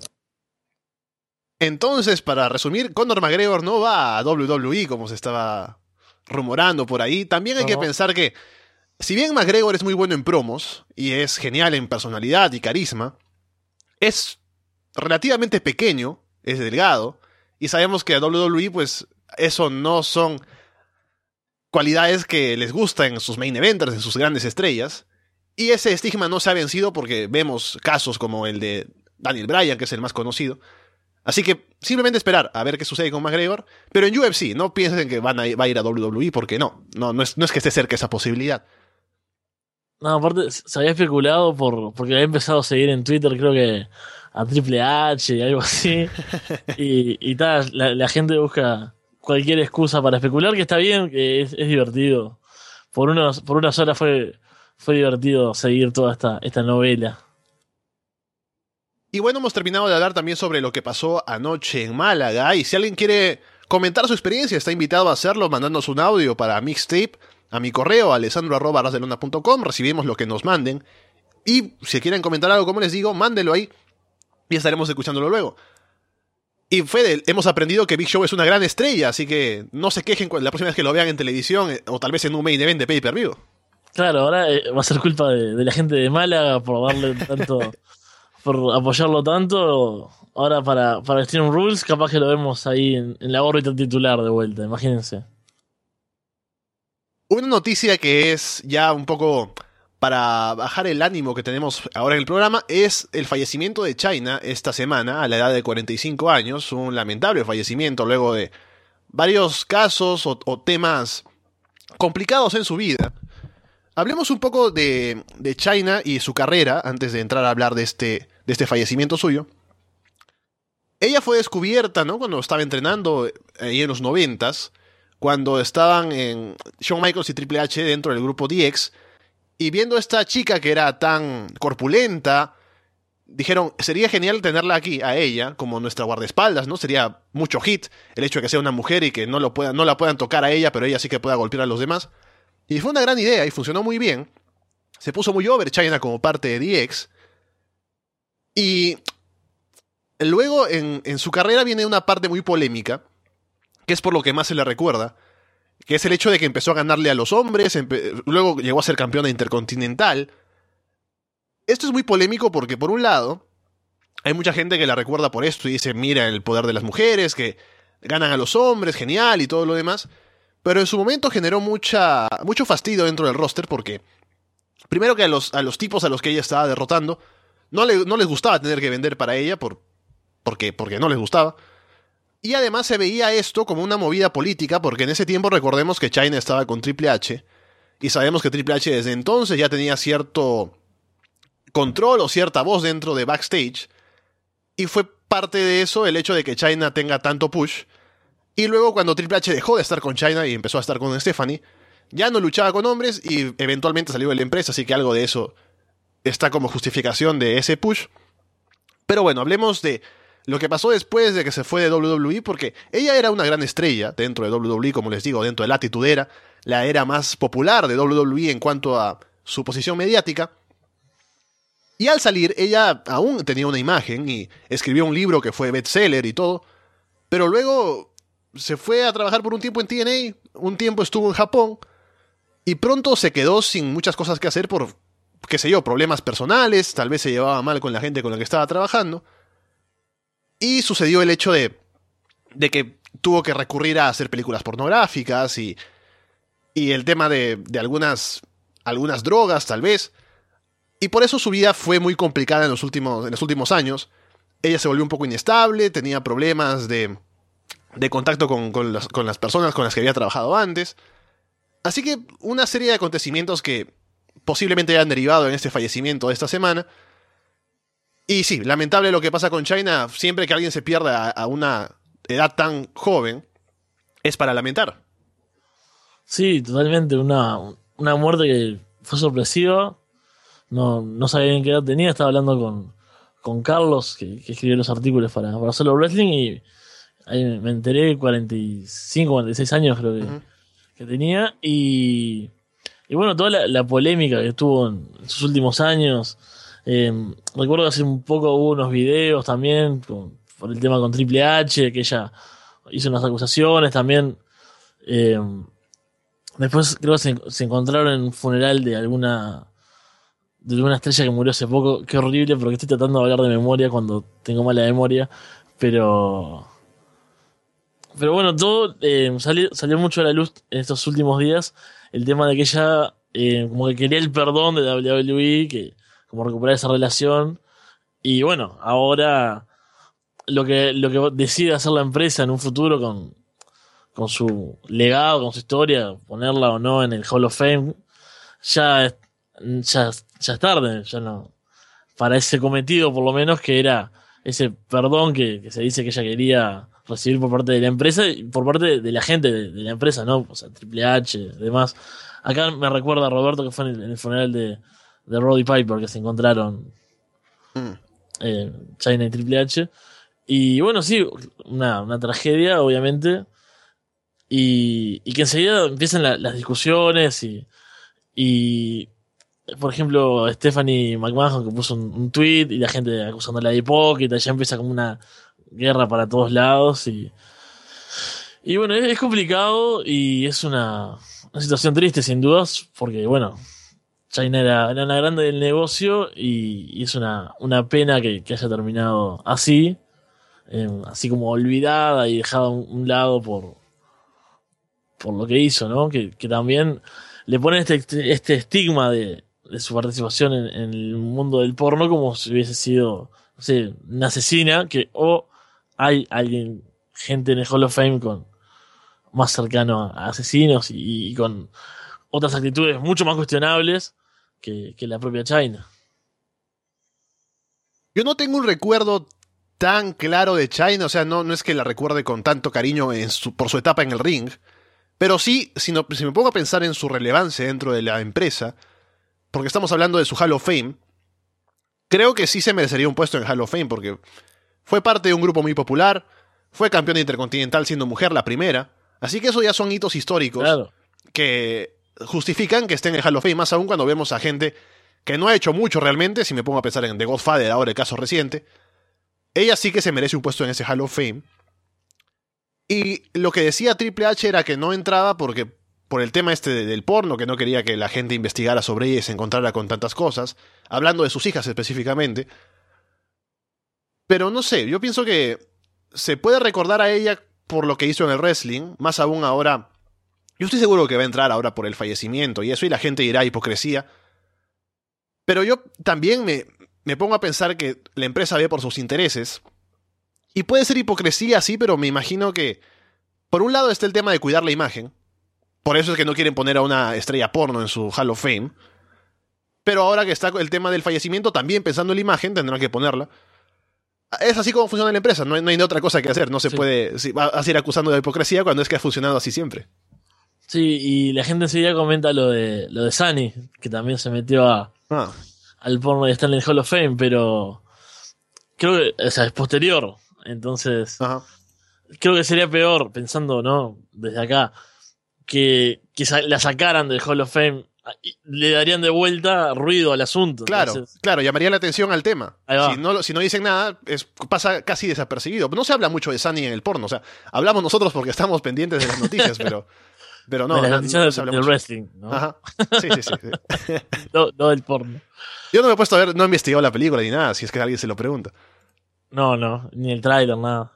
Entonces, para resumir, Conor McGregor no va a W W E como se estaba rumorando por ahí. También hay No. que pensar que, si bien McGregor es muy bueno en promos y es genial en personalidad y carisma, es relativamente pequeño, es delgado, y sabemos que a W W E pues eso no son cualidades que les gustan en sus main eventers, en sus grandes estrellas, y ese estigma no se ha vencido porque vemos casos como el de Daniel Bryan, que es el más conocido. Así que simplemente esperar a ver qué sucede con McGregor, pero en U F C no piensen que van a, va a ir a W W E, porque no, no, no es, no es que esté cerca esa posibilidad. No, aparte se había especulado por porque había empezado a seguir en Twitter, creo que a Triple H y algo así. y y tal, la, la gente busca cualquier excusa para especular, que está bien, que es, es divertido. Por unos, por unas horas fue, fue divertido seguir toda esta, esta novela. Y bueno, hemos terminado de hablar también sobre lo que pasó anoche en Málaga. Y si alguien quiere comentar su experiencia, está invitado a hacerlo mandándonos un audio para Mixtape a mi correo alessandro arroba rasdelona punto com. Recibimos lo que nos manden. Y si quieren comentar algo, como les digo, mándenlo ahí y estaremos escuchándolo luego. Y Fede, hemos aprendido que Big Show es una gran estrella, así que no se quejen la próxima vez que lo vean en televisión o tal vez en un main event de pay-per-view. Claro, ahora eh, va a ser culpa de, de la gente de Málaga por darle tanto, por apoyarlo tanto. Ahora para, para Extreme Rules, capaz que lo vemos ahí en, en la órbita titular de vuelta, imagínense. Una noticia que es ya un poco para bajar el ánimo que tenemos ahora en el programa es el fallecimiento de Chyna esta semana a la edad de cuarenta y cinco años, un lamentable fallecimiento luego de varios casos o, o temas complicados en su vida. Hablemos un poco de, de Chyna y su carrera antes de entrar a hablar de este, de este fallecimiento suyo. Ella fue descubierta, ¿no?, cuando estaba entrenando ahí en los noventas, cuando estaban en Shawn Michaels y Triple H dentro del grupo D X. Y viendo a esta chica que era tan corpulenta, dijeron, sería genial tenerla aquí, a ella, como nuestra guardaespaldas, ¿no? Sería mucho hit el hecho de que sea una mujer y que no, lo pueda, no la puedan tocar a ella, pero ella sí que pueda golpear a los demás. Y fue una gran idea y funcionó muy bien. Se puso muy over Chyna como parte de D X. Y luego en, en su carrera viene una parte muy polémica, que es por lo que más se le recuerda, que es el hecho de que empezó a ganarle a los hombres, luego llegó a ser campeona intercontinental. Esto es muy polémico porque, por un lado, hay mucha gente que la recuerda por esto y dice, mira el poder de las mujeres, que ganan a los hombres, genial y todo lo demás. Pero en su momento generó mucha, mucho fastidio dentro del roster porque, primero que a los, a los tipos a los que ella estaba derrotando, no, le, no les gustaba tener que vender para ella por, porque, porque no les gustaba. Y además se veía esto como una movida política, porque en ese tiempo recordemos que Chyna estaba con Triple H, y sabemos que Triple H desde entonces ya tenía cierto control o cierta voz dentro de backstage, y fue parte de eso el hecho de que Chyna tenga tanto push. Y luego cuando Triple H dejó de estar con Chyna y empezó a estar con Stephanie, ya no luchaba con hombres y eventualmente salió de la empresa, así que algo de eso está como justificación de ese push. Pero bueno, hablemos de lo que pasó después de que se fue de W W E, porque ella era una gran estrella dentro de W W E, como les digo, dentro de la Attitude Era, la era más popular de W W E en cuanto a su posición mediática. Y al salir, ella aún tenía una imagen y escribió un libro que fue bestseller y todo, pero luego se fue a trabajar por un tiempo en T N A, un tiempo estuvo en Japón, y pronto se quedó sin muchas cosas que hacer por, qué sé yo, problemas personales, tal vez se llevaba mal con la gente con la que estaba trabajando. Y sucedió el hecho de, de que tuvo que recurrir a hacer películas pornográficas y, y el tema de, de algunas, algunas drogas, tal vez. Y por eso su vida fue muy complicada en los últimos, en los últimos años. Ella se volvió un poco inestable, tenía problemas de, de contacto con, con, las, con las personas con las que había trabajado antes. Así que una serie de acontecimientos que posiblemente hayan derivado en este fallecimiento de esta semana. Y sí, lamentable lo que pasa con Chyna. Siempre que alguien se pierda a, a una edad tan joven, es para lamentar. Sí, totalmente. Una, una muerte que fue sorpresiva. No, no sabía en qué edad tenía. Estaba hablando con, con Carlos, que, que escribió los artículos para, para Solo Wrestling, y ahí me enteré, cuarenta y cinco, cuarenta y seis años creo que, uh-huh. que tenía. Y, y bueno, toda la, la polémica que tuvo en sus últimos años. Eh, recuerdo que hace un poco hubo unos videos también con, por el tema con Triple H, que ella hizo unas acusaciones también. Eh, después creo que se, se encontraron en un funeral de alguna de alguna estrella que murió hace poco. Qué horrible, porque estoy tratando de hablar de memoria cuando tengo mala memoria, pero pero bueno, todo eh, salió, salió mucho a la luz en estos últimos días el tema de que ella eh, como que quería el perdón de W W E, que como recuperar esa relación. Y bueno, ahora lo que, lo que decide hacer la empresa en un futuro con, con su legado, con su historia, ponerla o no en el Hall of Fame, ya ya, ya es tarde, ya no. Para ese cometido, por lo menos, que era ese perdón que, que se dice que ella quería recibir por parte de la empresa y por parte de la gente de, de la empresa, ¿no? O sea, Triple H, demás. Acá me recuerda a Roberto que fue en el, en el funeral de, de Roddy Piper, que se encontraron Mm. eh, China y Triple H. Y bueno, sí, una, una tragedia, obviamente. Y, y que enseguida empiezan la- las discusiones y, y, por ejemplo, Stephanie McMahon que puso un, un tweet y la gente acusándola de hipócrita, y ya empieza como una guerra para todos lados. Y, y bueno, es, es complicado y es una, una situación triste, sin dudas, porque bueno, China era, era una grande del negocio y, y es una, una pena que, que haya terminado así, eh, así como olvidada y dejada a un, un lado por, por lo que hizo, ¿no? Que, que también le pone este, este, este estigma de, de su participación en, en el mundo del porno como si hubiese sido, no sé, una asesina, que o hay alguien, gente en el Hall of Fame con más cercano a asesinos y, y con otras actitudes mucho más cuestionables que, que la propia China. Yo no tengo un recuerdo tan claro de China, o sea, no, no es que la recuerde con tanto cariño en su- por su etapa en el ring, pero sí, si, no- si me pongo a pensar en su relevancia dentro de la empresa, porque estamos hablando de su Hall of Fame, creo que sí se merecería un puesto en el Hall of Fame, porque fue parte de un grupo muy popular, fue campeona intercontinental siendo mujer la primera, así que eso ya son hitos históricos Claro. que justifican que esté en el Hall of Fame, más aún cuando vemos a gente que no ha hecho mucho realmente, si me pongo a pensar en The Godfather, ahora el caso reciente, ella sí que se merece un puesto en ese Hall of Fame. Y lo que decía Triple H era que no entraba porque por el tema este de- del porno, que no quería que la gente investigara sobre ella y se encontrara con tantas cosas, hablando de sus hijas específicamente. Pero no sé, yo pienso que se puede recordar a ella por lo que hizo en el wrestling, más aún ahora. Yo estoy seguro que va a entrar ahora por el fallecimiento y eso, y la gente dirá hipocresía. Pero yo también me, me pongo a pensar que la empresa ve por sus intereses. Y puede ser hipocresía, sí, pero me imagino que por un lado está el tema de cuidar la imagen. Por eso es que no quieren poner a una estrella porno en su Hall of Fame. Pero ahora que está el tema del fallecimiento, también pensando en la imagen, tendrán que ponerla. Es así como funciona la empresa, no hay, no hay otra cosa que hacer. No se Sí. puede sí, vas a ir acusando de hipocresía cuando es que ha funcionado así siempre. Sí, y la gente enseguida comenta lo de lo de Sunny, que también se metió a, Ah, al porno y está en el Hall of Fame, pero creo que, o sea, es posterior. Entonces, ajá. creo que sería peor, pensando, ¿no? Desde acá, que, que sa- la sacaran del Hall of Fame, y le darían de vuelta ruido al asunto. Claro, Entonces, claro, llamaría la atención al tema. Ahí va. Si no, lo- si no dicen nada, es, pasa casi desapercibido. No se habla mucho de Sunny en el porno, o sea, hablamos nosotros porque estamos pendientes de las noticias, pero, pero no, de las no, noticias no se del, habla del mucho. wrestling, ¿no? Ajá. Sí, sí, sí, sí. No, no del porno. Yo no me he puesto a ver, no he investigado la película ni nada, si es que alguien se lo pregunta. No, no, ni el trailer, nada.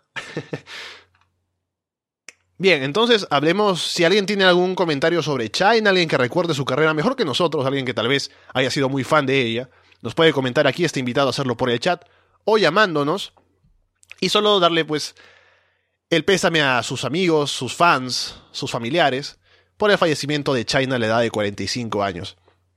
Bien, entonces hablemos, si alguien tiene algún comentario sobre China, alguien que recuerde su carrera mejor que nosotros, alguien que tal vez haya sido muy fan de ella, nos puede comentar aquí, está invitado a hacerlo por el chat o llamándonos y solo darle pues el pésame a sus amigos, sus fans, sus familiares por el fallecimiento de China a la edad de cuarenta y cinco años.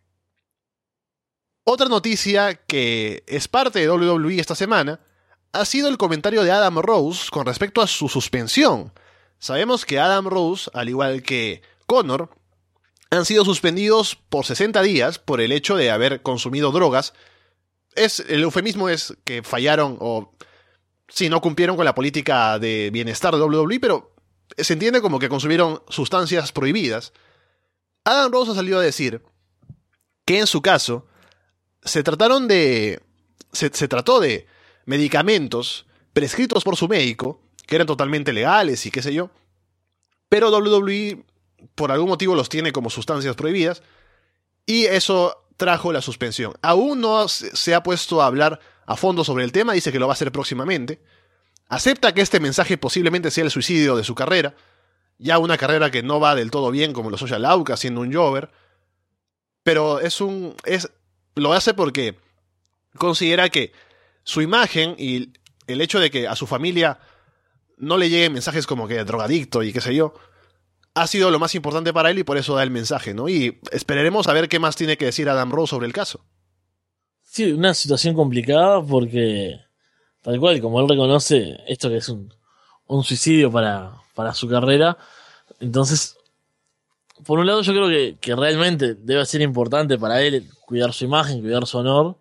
Otra noticia que es parte de doble u doble u E esta semana ha sido el comentario de Adam Rose con respecto a su suspensión. Sabemos que Adam Rose, al igual que Conor, han sido suspendidos por sesenta días por el hecho de haber consumido drogas. Es, el eufemismo es que fallaron o sí, no cumplieron con la política de bienestar de doble u doble u E, pero se entiende como que consumieron sustancias prohibidas. Adam Rose ha salido a decir que en su caso se trataron de se, se trató de medicamentos prescritos por su médico que eran totalmente legales y qué sé yo, pero doble u doble u E por algún motivo los tiene como sustancias prohibidas y eso trajo la suspensión. Aún no se ha puesto a hablar a fondo sobre el tema, dice que lo va a hacer próximamente. Acepta que este mensaje posiblemente sea el suicidio de su carrera, ya una carrera que no va del todo bien como lo Social Lauca, siendo un Jover, pero es un es lo hace porque considera que su imagen y el hecho de que a su familia no le lleguen mensajes como que drogadicto y qué sé yo, ha sido lo más importante para él y por eso da el mensaje, ¿no? Y esperaremos a ver qué más tiene que decir Adam Rose sobre el caso. Sí, una situación complicada porque, tal cual, como él reconoce esto que es un, un suicidio para, para su carrera, entonces, por un lado yo creo que, que realmente debe ser importante para él cuidar su imagen, cuidar su honor,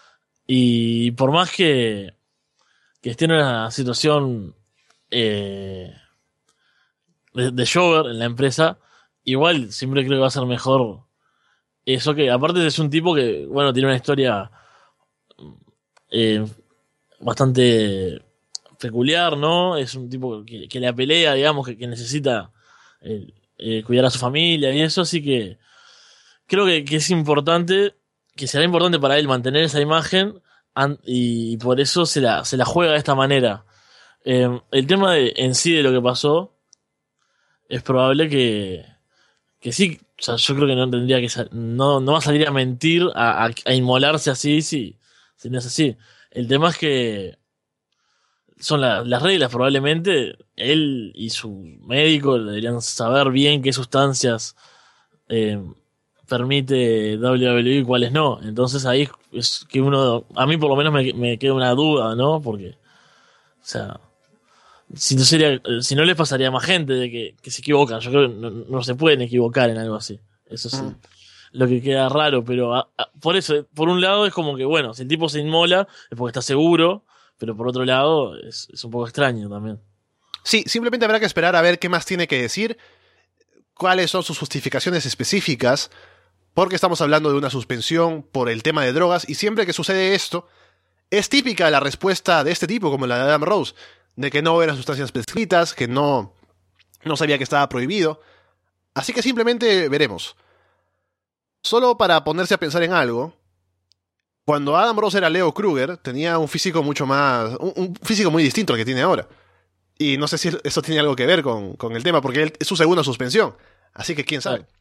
y por más que, que esté en una situación eh, de, de Jover en la empresa, igual siempre creo que va a ser mejor eso, que aparte es un tipo que, bueno, tiene una historia eh, bastante peculiar, ¿no? Es un tipo que, que la pelea, digamos, que, que necesita eh, eh, cuidar a su familia y eso, así que creo que, que es importante, que será importante para él mantener esa imagen an- y por eso se la, se la juega de esta manera. Eh, el tema de, en sí de lo que pasó, es probable que, que sí, o sea, yo creo que no tendría que sa- no, no va a salir a mentir, a, a, a inmolarse así, si, si no es así. El tema es que son la- las reglas, probablemente él y su médico deberían saber bien qué sustancias eh, permite W W E y cuáles no. Entonces ahí es que uno, a mí por lo menos me, me queda una duda, ¿no? Porque, o sea, si no sería, si no les pasaría a más gente de que, que se equivocan. Yo creo que no, no se pueden equivocar en algo así. Eso sí. Mm. Lo que queda raro, pero a- a- por eso, por un lado es como que, bueno, si el tipo se inmola es porque está seguro, pero por otro lado es, es un poco extraño también. Sí, simplemente habrá que esperar a ver qué más tiene que decir, cuáles son sus justificaciones específicas, porque estamos hablando de una suspensión por el tema de drogas, y siempre que sucede esto, es típica la respuesta de este tipo, como la de Adam Rose, de que no eran sustancias prescritas, que no, no sabía que estaba prohibido. Así que simplemente veremos. Solo para ponerse a pensar en algo, cuando Adam Rose era Leo Kruger, tenía un físico mucho más. Un, un físico muy distinto al que tiene ahora. Y no sé si eso tiene algo que ver con, con el tema, porque él, es su segunda suspensión. Así que quién sabe. Claro.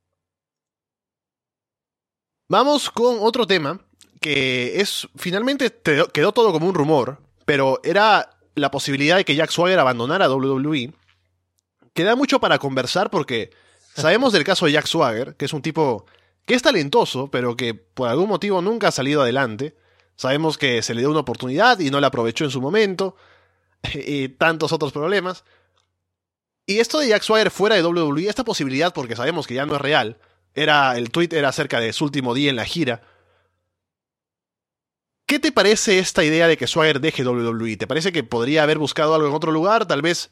Vamos con otro tema que es. Finalmente te- quedó todo como un rumor, pero era la posibilidad de que Jack Swagger abandonara W W E. Queda mucho para conversar porque sabemos del caso de Jack Swagger, que es un tipo que es talentoso, pero que por algún motivo nunca ha salido adelante. Sabemos que se le dio una oportunidad y no la aprovechó en su momento, y tantos otros problemas. Y esto de Jack Swagger fuera de W W E, esta posibilidad, porque sabemos que ya no es real, era, el tweet era acerca de su último día en la gira. ¿Qué te parece esta idea de que Swagger deje W W E? ¿Te parece que podría haber buscado algo en otro lugar? Tal vez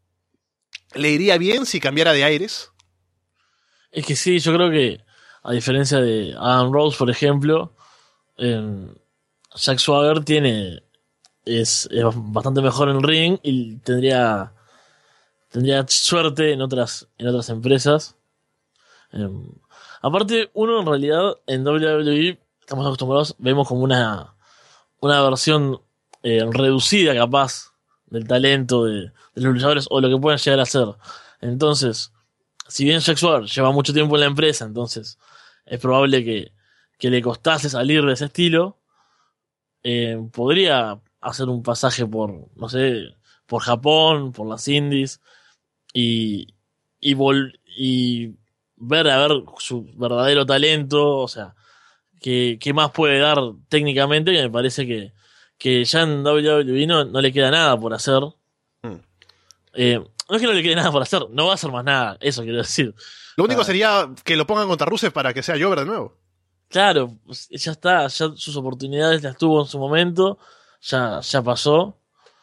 le iría bien si cambiara de aires. Es que sí, yo creo que, a diferencia de Adam Rose, por ejemplo, eh, Jack Swagger tiene. Es, es bastante mejor en ring y tendría. Tendría suerte en otras, en otras empresas. Eh, aparte, uno en realidad en W W E estamos acostumbrados, vemos como una, una versión eh, reducida capaz del talento de, de los luchadores o lo que pueden llegar a ser. Entonces, si bien Jack Swagger lleva mucho tiempo en la empresa, entonces es probable que, que le costase salir de ese estilo, eh, podría hacer un pasaje por, no sé, por Japón, por las indies, y, y, vol- y ver a ver su verdadero talento, o sea, qué, qué más puede dar técnicamente, que me parece que, que ya en W W E no, no le queda nada por hacer. Hmm. Eh, no es que no le quede nada por hacer, no va a hacer más nada, eso quiero decir. Lo único Ah, sería que lo pongan contra Rusev para que sea Jover de nuevo. claro, pues, ya está, ya sus oportunidades las tuvo en su momento, ya, ya pasó,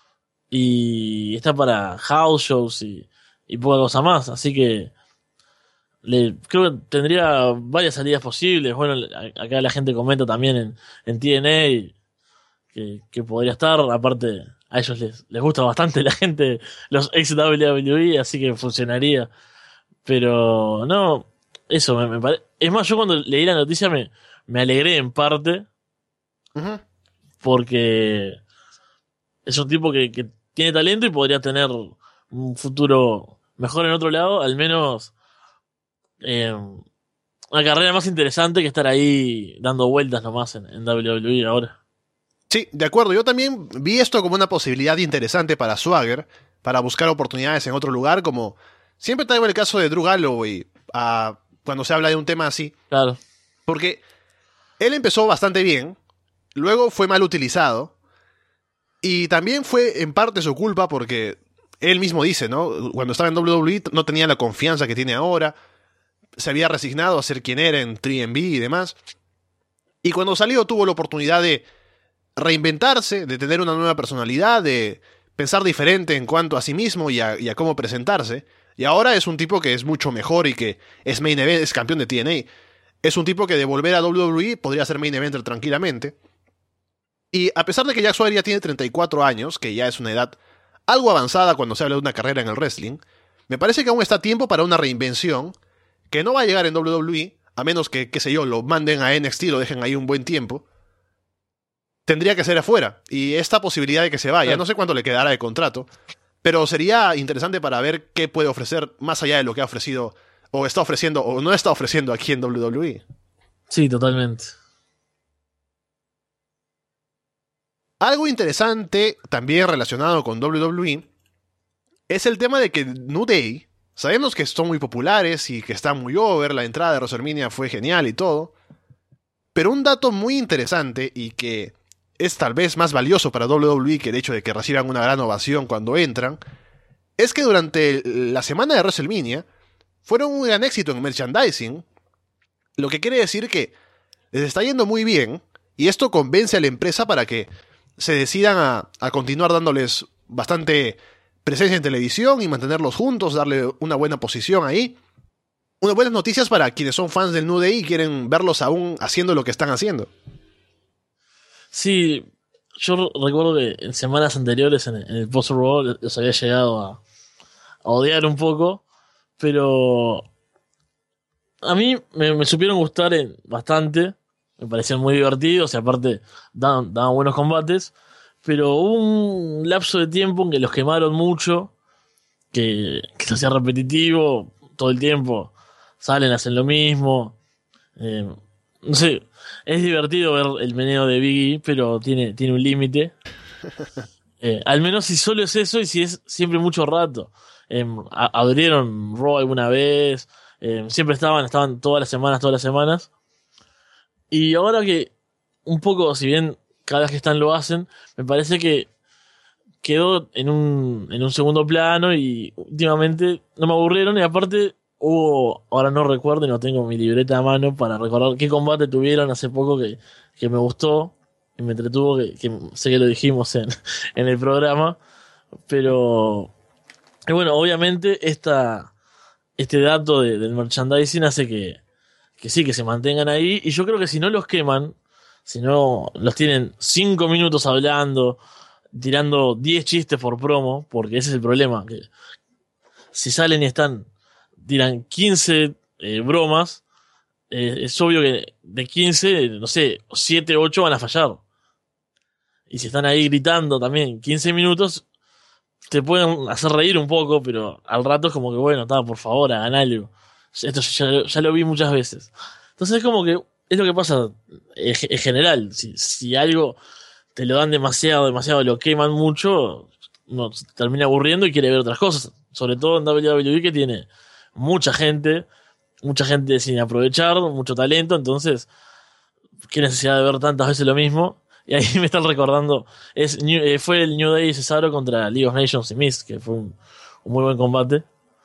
y está para house shows y, y poca cosa más, así que le, creo que tendría varias salidas posibles. Bueno, a- acá la gente comenta también en, en T N A que, que podría estar, aparte a ellos les, les gusta bastante la gente, los ex W W E, así que funcionaría. Pero no, eso me, me parece. Es más, yo cuando leí la noticia me, me alegré en parte, Ujú. porque es un tipo que, que tiene talento y podría tener un futuro mejor en otro lado, al menos eh, una carrera más interesante que estar ahí dando vueltas nomás en, en W W E ahora. Sí, de acuerdo. Yo también vi esto como una posibilidad interesante para Swagger, para buscar oportunidades en otro lugar, como siempre traigo el caso de Drew Galloway a, cuando se habla de un tema así. Claro. Porque él empezó bastante bien, luego fue mal utilizado, y también fue en parte su culpa porque él mismo dice, ¿no? Cuando estaba en doble u doble u E no tenía la confianza que tiene ahora, se había resignado a ser quien era en tres M B y demás. Y cuando salió tuvo la oportunidad de reinventarse, de tener una nueva personalidad, de pensar diferente en cuanto a sí mismo y a, y a cómo presentarse. Y ahora es un tipo que es mucho mejor y que es main event, es campeón de T N A. Es un tipo que de volver a doble u doble u E podría ser main eventer tranquilamente. Y a pesar de que Jack Swagger ya tiene treinta y cuatro años, que ya es una edad algo avanzada cuando se habla de una carrera en el wrestling, me parece que aún está tiempo para una reinvención que no va a llegar en doble u doble u E, a menos que, qué sé yo, lo manden a N X T y lo dejen ahí un buen tiempo. Tendría que ser afuera. Y esta posibilidad de que se vaya, no sé cuánto le quedará de contrato, pero sería interesante para ver qué puede ofrecer más allá de lo que ha ofrecido, o está ofreciendo, o no está ofreciendo aquí en doble u doble u E. Sí, totalmente. Algo interesante, también relacionado con doble u doble u E, es el tema de que New Day, sabemos que son muy populares y que están muy over, la entrada de WrestleMania fue genial y todo, pero un dato muy interesante y que es tal vez más valioso para doble u doble u E que el hecho de que reciban una gran ovación cuando entran, es que durante la semana de WrestleMania fueron un gran éxito en merchandising, lo que quiere decir que les está yendo muy bien y esto convence a la empresa para que se decidan a, a continuar dándoles bastante presencia en televisión y mantenerlos juntos, darle una buena posición ahí. Unas buenas noticias para quienes son fans del New Day y quieren verlos aún haciendo lo que están haciendo. Sí, yo recuerdo que en semanas anteriores en el, en el post-Raw los había llegado a, a odiar un poco, pero a mí me, me supieron gustar en, bastante, me parecían muy divertidos y aparte daban, daban buenos combates, pero hubo un lapso de tiempo en que los quemaron mucho, que, que se hacía repetitivo todo el tiempo, salen, hacen lo mismo, eh, no sé, es divertido ver el meneo de Biggie, pero tiene, tiene un límite. Eh, al menos si solo es eso y si es siempre mucho rato. Eh, a- abrieron Raw alguna vez, eh, siempre estaban, estaban todas las semanas, todas las semanas. Y ahora que un poco, si bien cada vez que están lo hacen, me parece que quedó en un, en un segundo plano y últimamente no me aburrieron y aparte hubo, ahora no recuerdo y no tengo mi libreta a mano para recordar qué combate tuvieron hace poco que, que me gustó y me entretuvo, que, que sé que lo dijimos en, en el programa, pero y bueno, obviamente esta, este dato de- del merchandising hace que, que sí, que se mantengan ahí y yo creo que si no los queman, si no los tienen cinco minutos hablando, tirando diez chistes por promo, porque ese es el problema, que si salen y están tiran quince eh, bromas, eh, es obvio que de quince, no sé, siete, ocho van a fallar. Y si están ahí gritando también quince minutos, te pueden hacer reír un poco, pero al rato es como que, bueno, está, por favor, hagan algo. Esto ya, ya lo vi muchas veces. Entonces es como que es lo que pasa en, en general. Si, si algo te lo dan demasiado, demasiado, lo queman mucho, uno se termina aburriendo y quiere ver otras cosas. Sobre todo en doble u doble u E que tiene mucha gente, mucha gente sin aprovechar, mucho talento, entonces, qué necesidad de ver tantas veces lo mismo. Y ahí me están recordando, es New- eh, fue el New Day y Cesaro contra League of Nations y Mist, que fue un, un muy buen combate.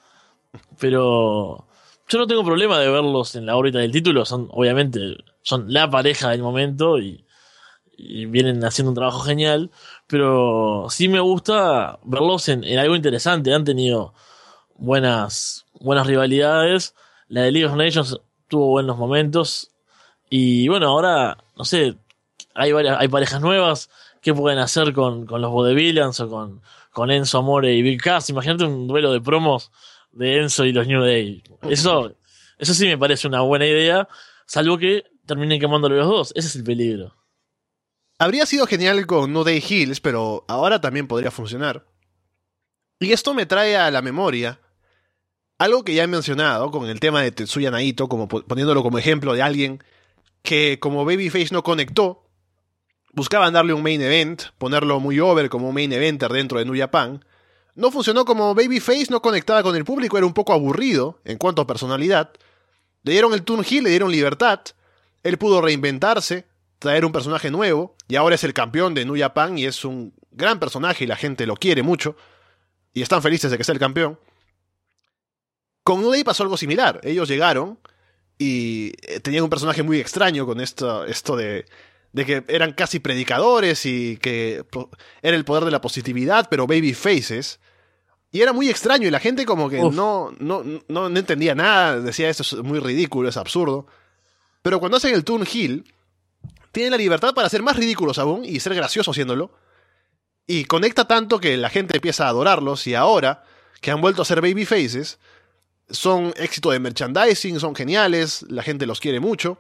Pero yo no tengo problema de verlos en la órbita del título, son obviamente son la pareja del momento y, y vienen haciendo un trabajo genial, pero sí me gusta verlos en, en algo interesante. Han tenido buenas, buenas rivalidades. La de League of Nations tuvo buenos momentos. Y bueno, ahora, no sé, hay varias, hay parejas nuevas. ¿Qué pueden hacer con, con los Vaudevillains o con, con Enzo Amore y Big Cass? Imagínate un duelo de promos de Enzo y los New Day. Eso, eso sí me parece una buena idea, salvo que terminen quemándolo los dos. Ese es el peligro. Habría sido genial con No Day Hills, pero ahora también podría funcionar. Y esto me trae a la memoria algo que ya he mencionado con el tema de Tetsuya Naito, como po- poniéndolo como ejemplo de alguien que como Babyface no conectó, buscaban darle un main event, ponerlo muy over como un main eventer dentro de New Japan, No funcionó como babyface, no conectaba con el público, era un poco aburrido en cuanto a personalidad. Le dieron el turn heel, le dieron libertad. Él pudo reinventarse, traer un personaje nuevo, y ahora es el campeón de New Japan y es un gran personaje y la gente lo quiere mucho. Y están felices de que sea el campeón. Con New Day pasó algo similar. Ellos llegaron y tenían un personaje muy extraño con esto, esto de, de que eran casi predicadores y que era el poder de la positividad, pero babyfaces. Y era muy extraño y la gente como que no, no, no, no entendía nada. Decía, esto es muy ridículo, es absurdo. Pero cuando hacen el turn heel, tienen la libertad para ser más ridículos aún y ser graciosos haciéndolo. Y conecta tanto que la gente empieza a adorarlos y ahora que han vuelto a ser babyfaces, son éxito de merchandising, son geniales, la gente los quiere mucho.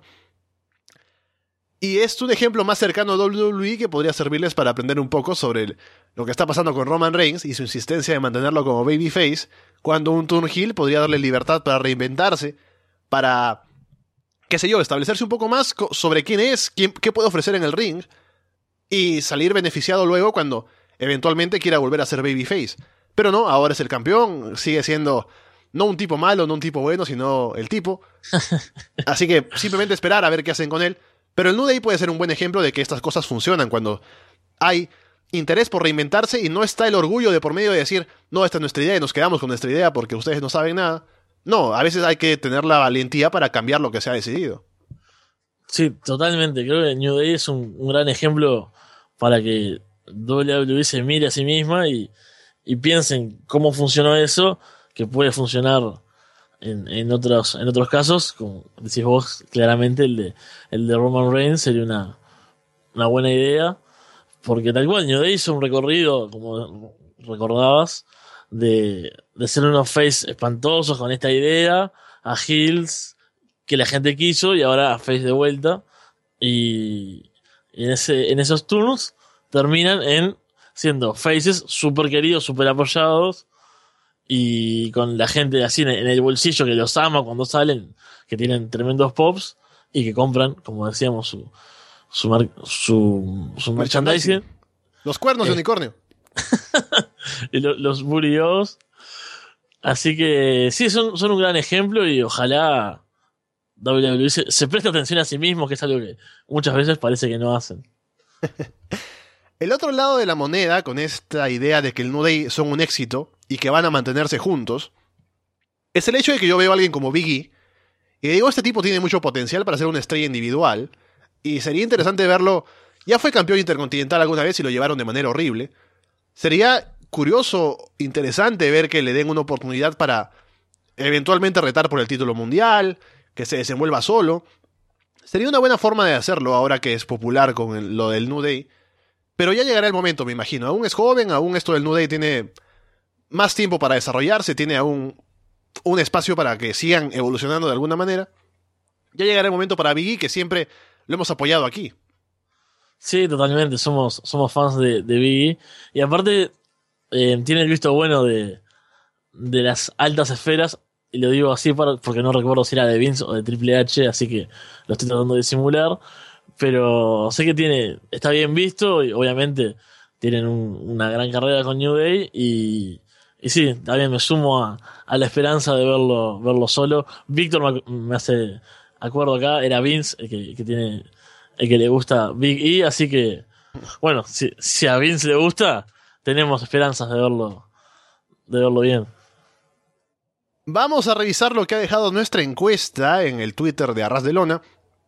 Y es un ejemplo más cercano a doble u doble u E que podría servirles para aprender un poco sobre el, lo que está pasando con Roman Reigns y su insistencia de mantenerlo como babyface, cuando un turn heel podría darle libertad para reinventarse, para, qué sé yo, establecerse un poco más sobre quién es, quién, qué puede ofrecer en el ring, y salir beneficiado luego cuando eventualmente quiera volver a ser babyface. Pero no, ahora es el campeón, sigue siendo no un tipo malo, no un tipo bueno, sino el tipo. Así que simplemente esperar a ver qué hacen con él. Pero el New Day puede ser un buen ejemplo de que estas cosas funcionan cuando hay interés por reinventarse y no está el orgullo de por medio de decir, no, esta es nuestra idea y nos quedamos con nuestra idea porque ustedes no saben nada. No, a veces hay que tener la valentía para cambiar lo que se ha decidido. Sí, totalmente. Creo que New Day es un, un gran ejemplo para que doble u doble u E se mire a sí misma y, y piensen cómo funcionó eso, que puede funcionar en, en otros en otros casos, como decís vos, claramente el de el de Roman Reigns sería una, una buena idea, porque tal cual New Day hizo un recorrido, como recordabas, de, de ser unos face espantosos con esta idea, a heels que la gente quiso y ahora a face de vuelta, y, y en, ese, en esos turnos terminan en siendo faces súper queridos, súper apoyados, y con la gente así en el bolsillo que los ama cuando salen, que tienen tremendos pops y que compran, como decíamos, su su mar, su, su merchandising. merchandising. Los cuernos eh. de unicornio. Y lo, los burios. Así que sí, son, son un gran ejemplo y ojalá doble u doble u E se, se preste atención a sí mismo, que es algo que muchas veces parece que no hacen. El otro lado de la moneda, con esta idea de que el New Day son un éxito y que van a mantenerse juntos, es el hecho de que yo veo a alguien como Big E y digo, este tipo tiene mucho potencial para ser una estrella individual y sería interesante verlo. Ya fue campeón intercontinental alguna vez y lo llevaron de manera horrible. Sería curioso, interesante ver que le den una oportunidad para eventualmente retar por el título mundial, que se desenvuelva solo. Sería una buena forma de hacerlo ahora que es popular con el, lo del New Day. Pero ya llegará el momento, me imagino. Aún es joven, aún esto del New Day tiene más tiempo para desarrollarse, tiene aún un espacio para que sigan evolucionando de alguna manera. Ya llegará el momento para Big E, que siempre lo hemos apoyado aquí. Sí, totalmente. Somos, somos fans de, de Big E. Y aparte, eh, tiene el visto bueno de, de las altas esferas. Y lo digo así para, porque no recuerdo si era de Vince o de Triple H, así que lo estoy tratando de simular. Pero sé que tiene, está bien visto y obviamente tienen un, una gran carrera con New Day. Y, y sí, también me sumo a, a la esperanza de verlo, verlo solo. Víctor me, me hace acuerdo acá, era Vince el que, que tiene, el que le gusta Big E, así que bueno, si, si a Vince le gusta, tenemos esperanzas de verlo, de verlo bien. Vamos a revisar lo que ha dejado nuestra encuesta en el Twitter de Arras de Lona.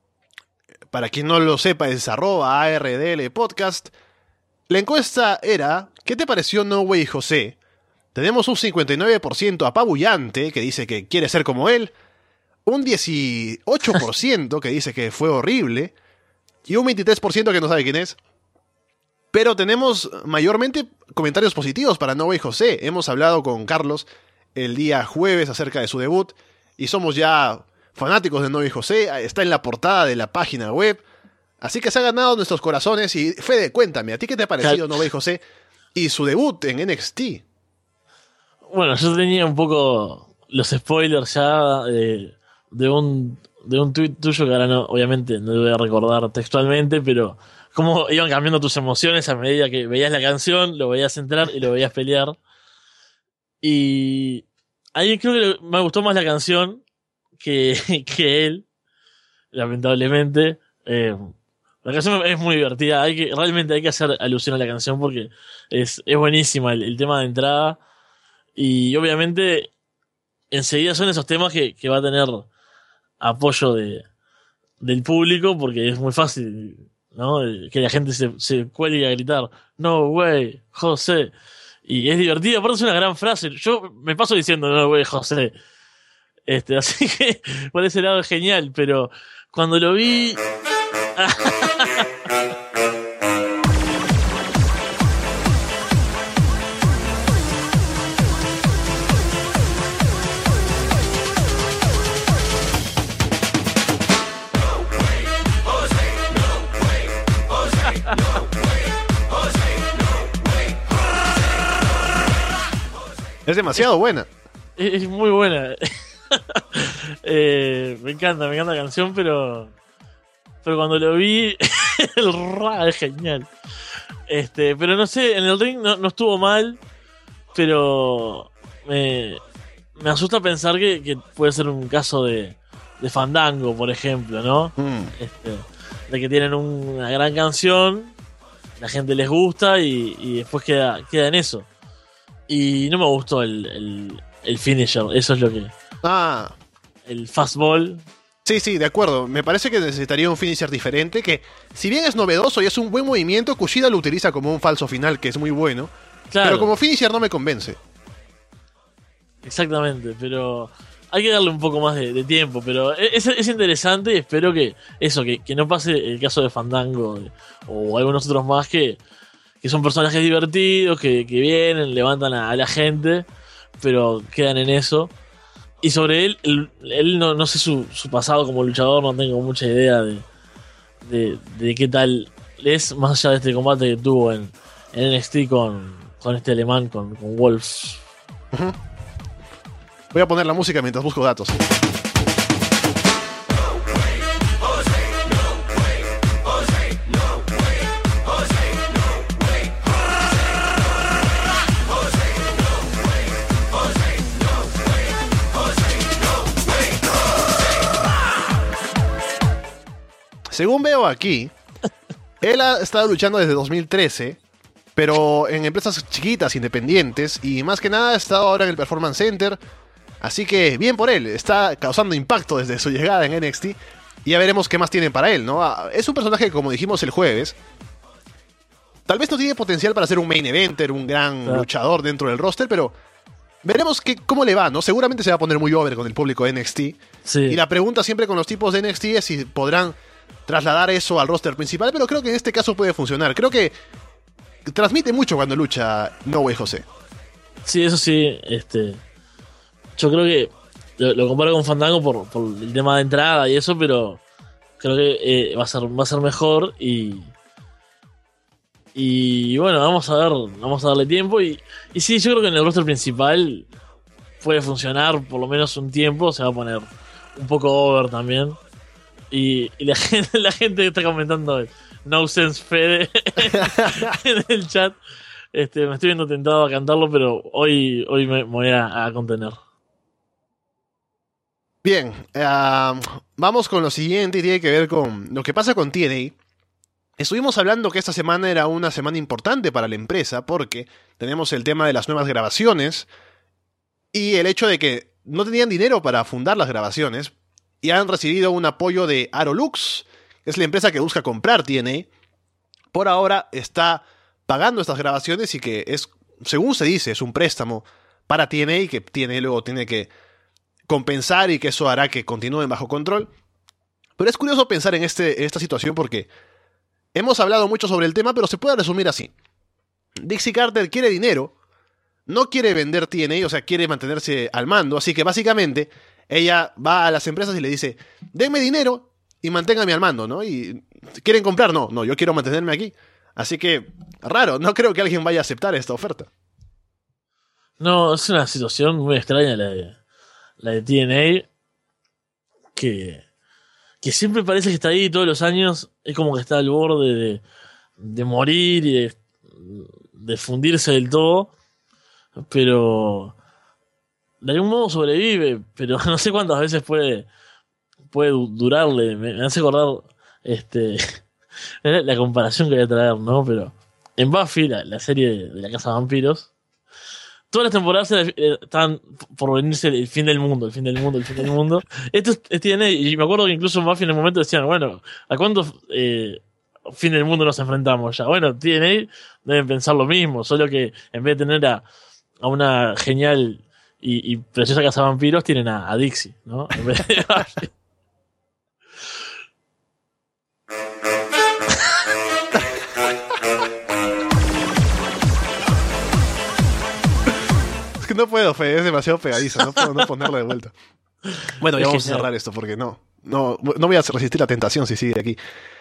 Para quien no lo sepa, es arroba A R D L Podcast. La encuesta era, ¿qué te pareció No Way José? Tenemos un cincuenta y nueve por ciento apabullante que dice que quiere ser como él, un dieciocho por ciento que dice que fue horrible y un veintitrés por ciento que no sabe quién es. Pero tenemos mayormente comentarios positivos para No Way José. Hemos hablado con Carlos el día jueves acerca de su debut y somos ya fanáticos de No Way José. Está en la portada de la página web, así que se ha ganado nuestros corazones. Y Fede, cuéntame, ¿a ti qué te ha parecido No Way José y su debut en N X T? Bueno, yo tenía un poco los spoilers ya de, de un de un tuit tuyo que ahora no, obviamente no lo voy a recordar textualmente, pero cómo iban cambiando tus emociones a medida que veías la canción, lo veías entrar y lo veías pelear. Y ahí creo que me gustó más la canción que, que él, lamentablemente. Eh, la canción es muy divertida, hay que, realmente hay que hacer alusión a la canción porque es, es buenísima el, el tema de entrada. Y obviamente enseguida son esos temas que, que va a tener apoyo de, del público porque es muy fácil, ¿no? Que la gente se, se cuelgue a gritar "No way, José". Y es divertido, aparte es una gran frase. Yo me paso diciendo "No way, José". Este, así que por ese lado es genial, pero cuando lo vi... Es demasiado buena. Es, es muy buena. eh, me encanta, me encanta la canción, pero... Pero cuando lo vi, el ra es genial. Este, pero no sé, en el ring no, no estuvo mal, pero me, me asusta pensar que, que puede ser un caso de, de Fandango, por ejemplo, ¿no? Mm. Este, de que tienen un- una gran canción, la gente les gusta y, y después queda, queda en eso. Y no me gustó el, el, el finisher, eso es lo que... Ah, El fastball. sí, sí, de acuerdo. Me parece que necesitaría un finisher diferente, que si bien es novedoso y es un buen movimiento, Kushida lo utiliza como un falso final, que es muy bueno. Claro. Pero como finisher no me convence. Exactamente, pero hay que darle un poco más de, de tiempo, pero es, es interesante y espero que eso, que, que no pase el caso de Fandango de- o algunos otros más que, que son personajes divertidos, que, que vienen, levantan a, a la gente, pero quedan en eso. Y sobre él, él, él no, no sé su, su pasado como luchador, no tengo mucha idea de, de, de qué tal es, más allá de este combate que tuvo en, en N X T con, con este alemán, con, con Wolf. Voy a poner la música mientras busco datos. Según veo aquí, él ha estado luchando desde dos mil trece, pero en empresas chiquitas, independientes, y más que nada ha estado ahora en el Performance Center. Así que bien por él, está causando impacto desde su llegada en N X T. Y ya veremos qué más tienen para él, ¿no? Ah, Es un personaje que, como dijimos el jueves, tal vez no tiene potencial para ser un main eventer, un gran Claro. luchador dentro del roster, pero veremos qué, cómo le va, ¿no? Seguramente se va a poner muy over con el público de N X T. Sí. Y la pregunta siempre con los tipos de N X T es si podrán trasladar eso al roster principal, pero creo que en este caso puede funcionar. Creo que transmite mucho cuando lucha No Way José. Sí, eso sí, este. Yo creo que lo, lo comparo con Fandango por, por el tema de entrada y eso, pero creo que eh, va a ser, va a ser mejor y. Y bueno, vamos a ver, vamos a darle tiempo. Y, y sí, yo creo que en el roster principal puede funcionar por lo menos un tiempo, se va a poner un poco over también. Y, y la gente, la gente que está comentando el No Sense Fede en el chat. Este, me estoy viendo tentado a cantarlo, pero hoy, hoy me, me voy a, a contener. Bien, ah, vamos con lo siguiente y tiene que ver con lo que pasa con T N A. Estuvimos hablando que esta semana era una semana importante para la empresa porque tenemos el tema de las nuevas grabaciones y el hecho de que no tenían dinero para fundar las grabaciones y han recibido un apoyo de Arolux, que es la empresa que busca comprar T N A. Por ahora está pagando estas grabaciones y que es, según se dice, es un préstamo para T N A y que T N A luego tiene que compensar y que eso hará que continúen bajo control. Pero es curioso pensar en, este, en esta situación porque hemos hablado mucho sobre el tema, pero se puede resumir así. Dixie Carter quiere dinero, no quiere vender T N A, o sea, quiere mantenerse al mando, así que básicamente ella va a las empresas y le dice, denme dinero y manténgame al mando, ¿no? Y ¿quieren comprar? No, no, yo quiero mantenerme aquí. Así que, raro, no creo que alguien vaya a aceptar esta oferta. No, es una situación muy extraña la de, la de T N A. Que, que siempre parece que está ahí todos los años. Es como que está al borde de, de morir y de, de fundirse del todo. Pero de algún modo sobrevive, pero no sé cuántas veces puede, puede du- durarle. Me, me hace acordar este, la comparación que voy a traer, ¿no? Pero en Buffy, la, la serie de, de la Casa de Vampiros, todas las temporadas era- eh, estaban por venirse el fin del mundo, el fin del mundo, el fin del mundo. Esto es, es T N A, y me acuerdo que incluso en Buffy en el momento decían, bueno, ¿a cuántos eh, fin del mundo nos enfrentamos ya? Bueno, T N A deben pensar lo mismo, solo que en vez de tener a, a una genial y, y preciosa Casa de Vampiros, tienen a, a Dixie, ¿no? En vez de Buffy. Es que no puedo, Fede, es demasiado pegadizo, no puedo no ponerlo de vuelta. Bueno, ya Es vamos a genial. cerrar esto porque no, no, no voy a resistir la tentación si sigue aquí.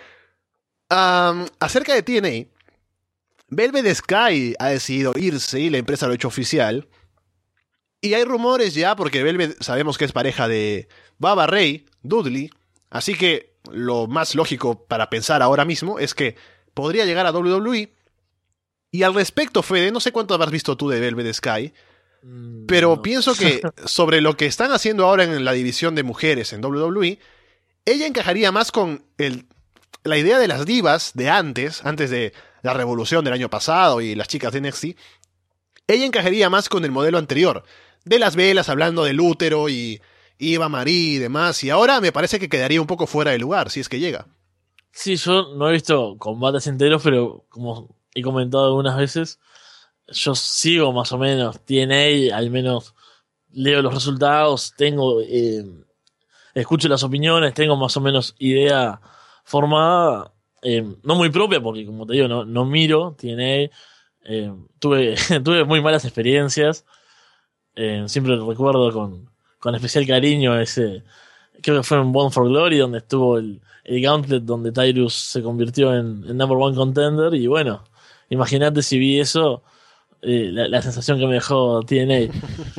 Am, acerca de T N A, Velvet Sky ha decidido irse y la empresa lo ha hecho oficial. Y hay rumores ya, porque Velvet sabemos que es pareja de Baba Ray, Dudley. Así que lo más lógico para pensar ahora mismo es que podría llegar a W W E. Y al respecto, Fede, no sé cuánto habrás visto tú de Velvet Sky, Mm, pero no. pienso que sobre lo que están haciendo ahora en la división de mujeres en W W E, ella encajaría más con el, la idea de las divas de antes, antes de la revolución del año pasado y las chicas de N X T. Ella encajaría más con el modelo anterior, de las velas hablando del útero y Eva Marie y demás, y ahora me parece que quedaría un poco fuera de lugar, si es que llega. Sí, yo no he visto combates enteros, pero como he comentado algunas veces, yo sigo más o menos T N A, al menos leo los resultados, tengo, eh, escucho las opiniones, tengo más o menos idea formada, eh, no muy propia, porque como te digo, no, no miro T N A, eh, tuve, tuve muy malas experiencias, eh, siempre recuerdo con, con especial cariño ese, creo que fue en Born for Glory, donde estuvo el, el Gauntlet, donde Tyrus se convirtió en, en number one contender, y bueno, imagínate si vi eso, eh, la, la sensación que me dejó T N A.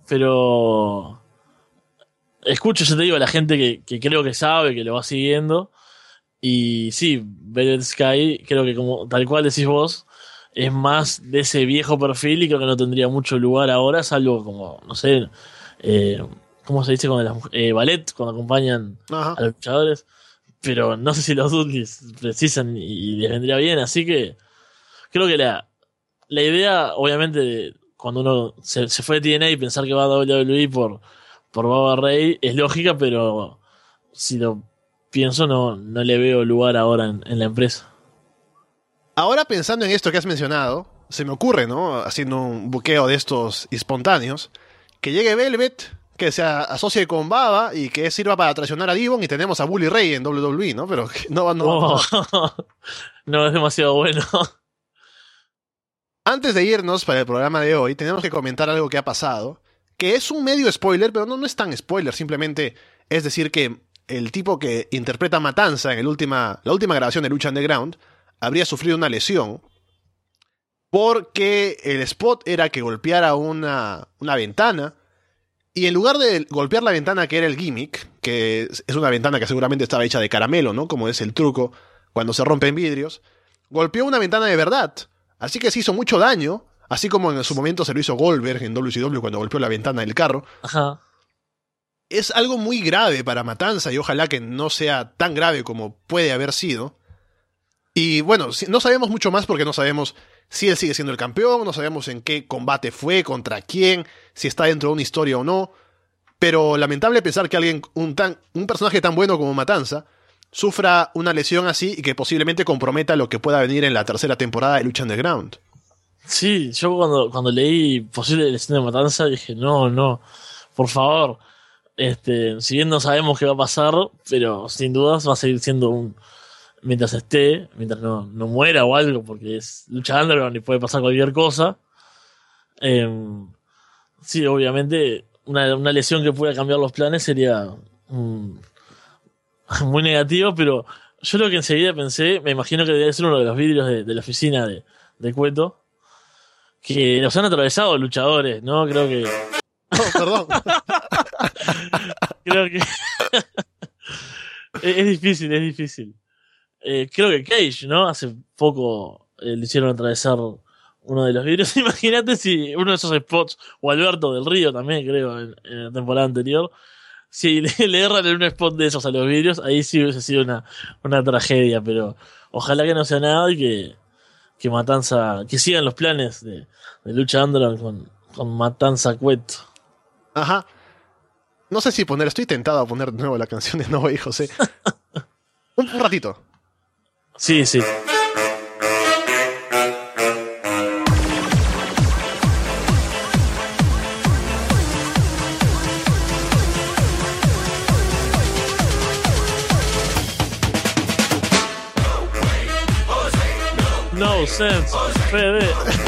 Pero escucho, yo te digo, a la gente que, que creo que sabe, que lo va siguiendo, y sí, Velvet Sky, creo que como tal cual decís vos, es más de ese viejo perfil y creo que no tendría mucho lugar ahora, salvo como, no sé, eh, ¿cómo se dice cuando las mujeres, eh, ballet, cuando acompañan Ajá. a los luchadores? Pero no sé si los Dudleys precisan y, y les vendría bien, así que creo que la, la idea, obviamente, de cuando uno se, se fue de T N A y pensar que va a W W E por, por Baba Ray es lógica, pero si lo pienso no, no le veo lugar ahora en, en la empresa. Ahora pensando en esto que has mencionado, se me ocurre, ¿no? Haciendo un buqueo de estos espontáneos, que llegue Velvet, que se asocie con Baba y que sirva para traicionar a Devon y tenemos a Bully Ray en W W E, ¿no? Pero no, no. Oh, no, es demasiado bueno. Antes de irnos para el programa de hoy, tenemos que comentar algo que ha pasado, que es un medio spoiler, pero no, no es tan spoiler, simplemente es decir que el tipo que interpreta a Matanza en el última, la última grabación de Lucha Underground habría sufrido una lesión porque el spot era que golpeara una, una ventana y en lugar de golpear la ventana que era el gimmick, que es una ventana que seguramente estaba hecha de caramelo, ¿no? Como es el truco cuando se rompen vidrios, golpeó una ventana de verdad. Así que se hizo mucho daño, así como en su momento se lo hizo Goldberg en W C W cuando golpeó la ventana del carro. Ajá. Es algo muy grave para Matanza y ojalá que no sea tan grave como puede haber sido. Y bueno, no sabemos mucho más porque no sabemos si él sigue siendo el campeón, no sabemos en qué combate fue, contra quién, si está dentro de una historia o no. Pero lamentable pensar que alguien, un, tan, un personaje tan bueno como Matanza, sufra una lesión así y que posiblemente comprometa lo que pueda venir en la tercera temporada de Lucha Underground. Sí, yo cuando, cuando leí posible lesión de Matanza dije, no, no, por favor. Este, si bien no sabemos qué va a pasar, pero sin dudas va a seguir siendo un... Mientras esté, mientras no, no muera o algo, porque es Lucha Underground y puede pasar cualquier cosa. Eh, sí, obviamente, una, una lesión que pueda cambiar los planes sería... Mm, muy negativo, pero yo lo que enseguida pensé, me imagino que debe ser uno de los vidrios de, de la oficina de, de Cueto, que los han atravesado luchadores, ¿no? Creo que... Oh, perdón. Creo que... es, es difícil, es difícil. Eh, creo que Cage, ¿no? Hace poco eh, le hicieron atravesar uno de los vidrios. Imagínate si uno de esos spots, o Alberto del Río también, creo, en, en la temporada anterior, si le, le erran en un spot de esos a los vidrios, ahí sí hubiese sido una, una tragedia, pero ojalá que no sea nada y que, que Matanza, que sigan los planes de, de Lucha Underground con, con Matanza Cueto. Ajá. No sé si poner, estoy tentado a poner de nuevo la canción de No Way José. un, un ratito. Sí, sí. No sense, Fede.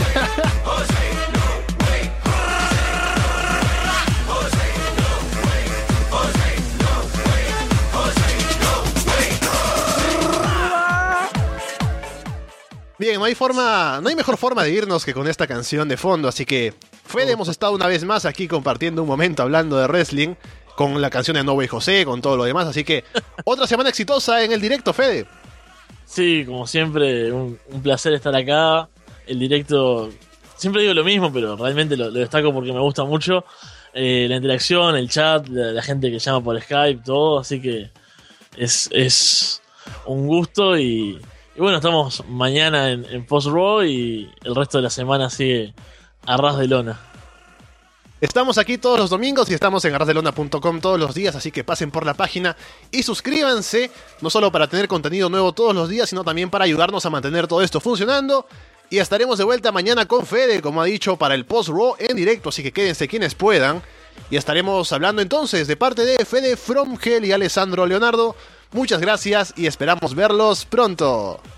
Bien, no hay forma, no hay mejor forma de irnos que con esta canción de fondo, así que Fede, hemos estado una vez más aquí compartiendo un momento hablando de wrestling con la canción de No Way José, con todo lo demás, así que otra semana exitosa en el directo, Fede. Sí, como siempre, un, un placer estar acá. El directo, siempre digo lo mismo, pero realmente lo, lo destaco porque me gusta mucho. Eh, la interacción, el chat, la, la gente que llama por Skype, todo, así que es, es un gusto y, y bueno, estamos mañana en, en Post Raw y el resto de la semana sigue a ras de lona. Estamos aquí todos los domingos y estamos en arrasdelona punto com todos los días, así que pasen por la página y suscríbanse, no solo para tener contenido nuevo todos los días, sino también para ayudarnos a mantener todo esto funcionando. Y estaremos de vuelta mañana con Fede, como ha dicho, para el Post-Raw en directo, así que quédense quienes puedan. Y estaremos hablando entonces de parte de Fede From Hell y Alessandro Leonardo. Muchas gracias y esperamos verlos pronto.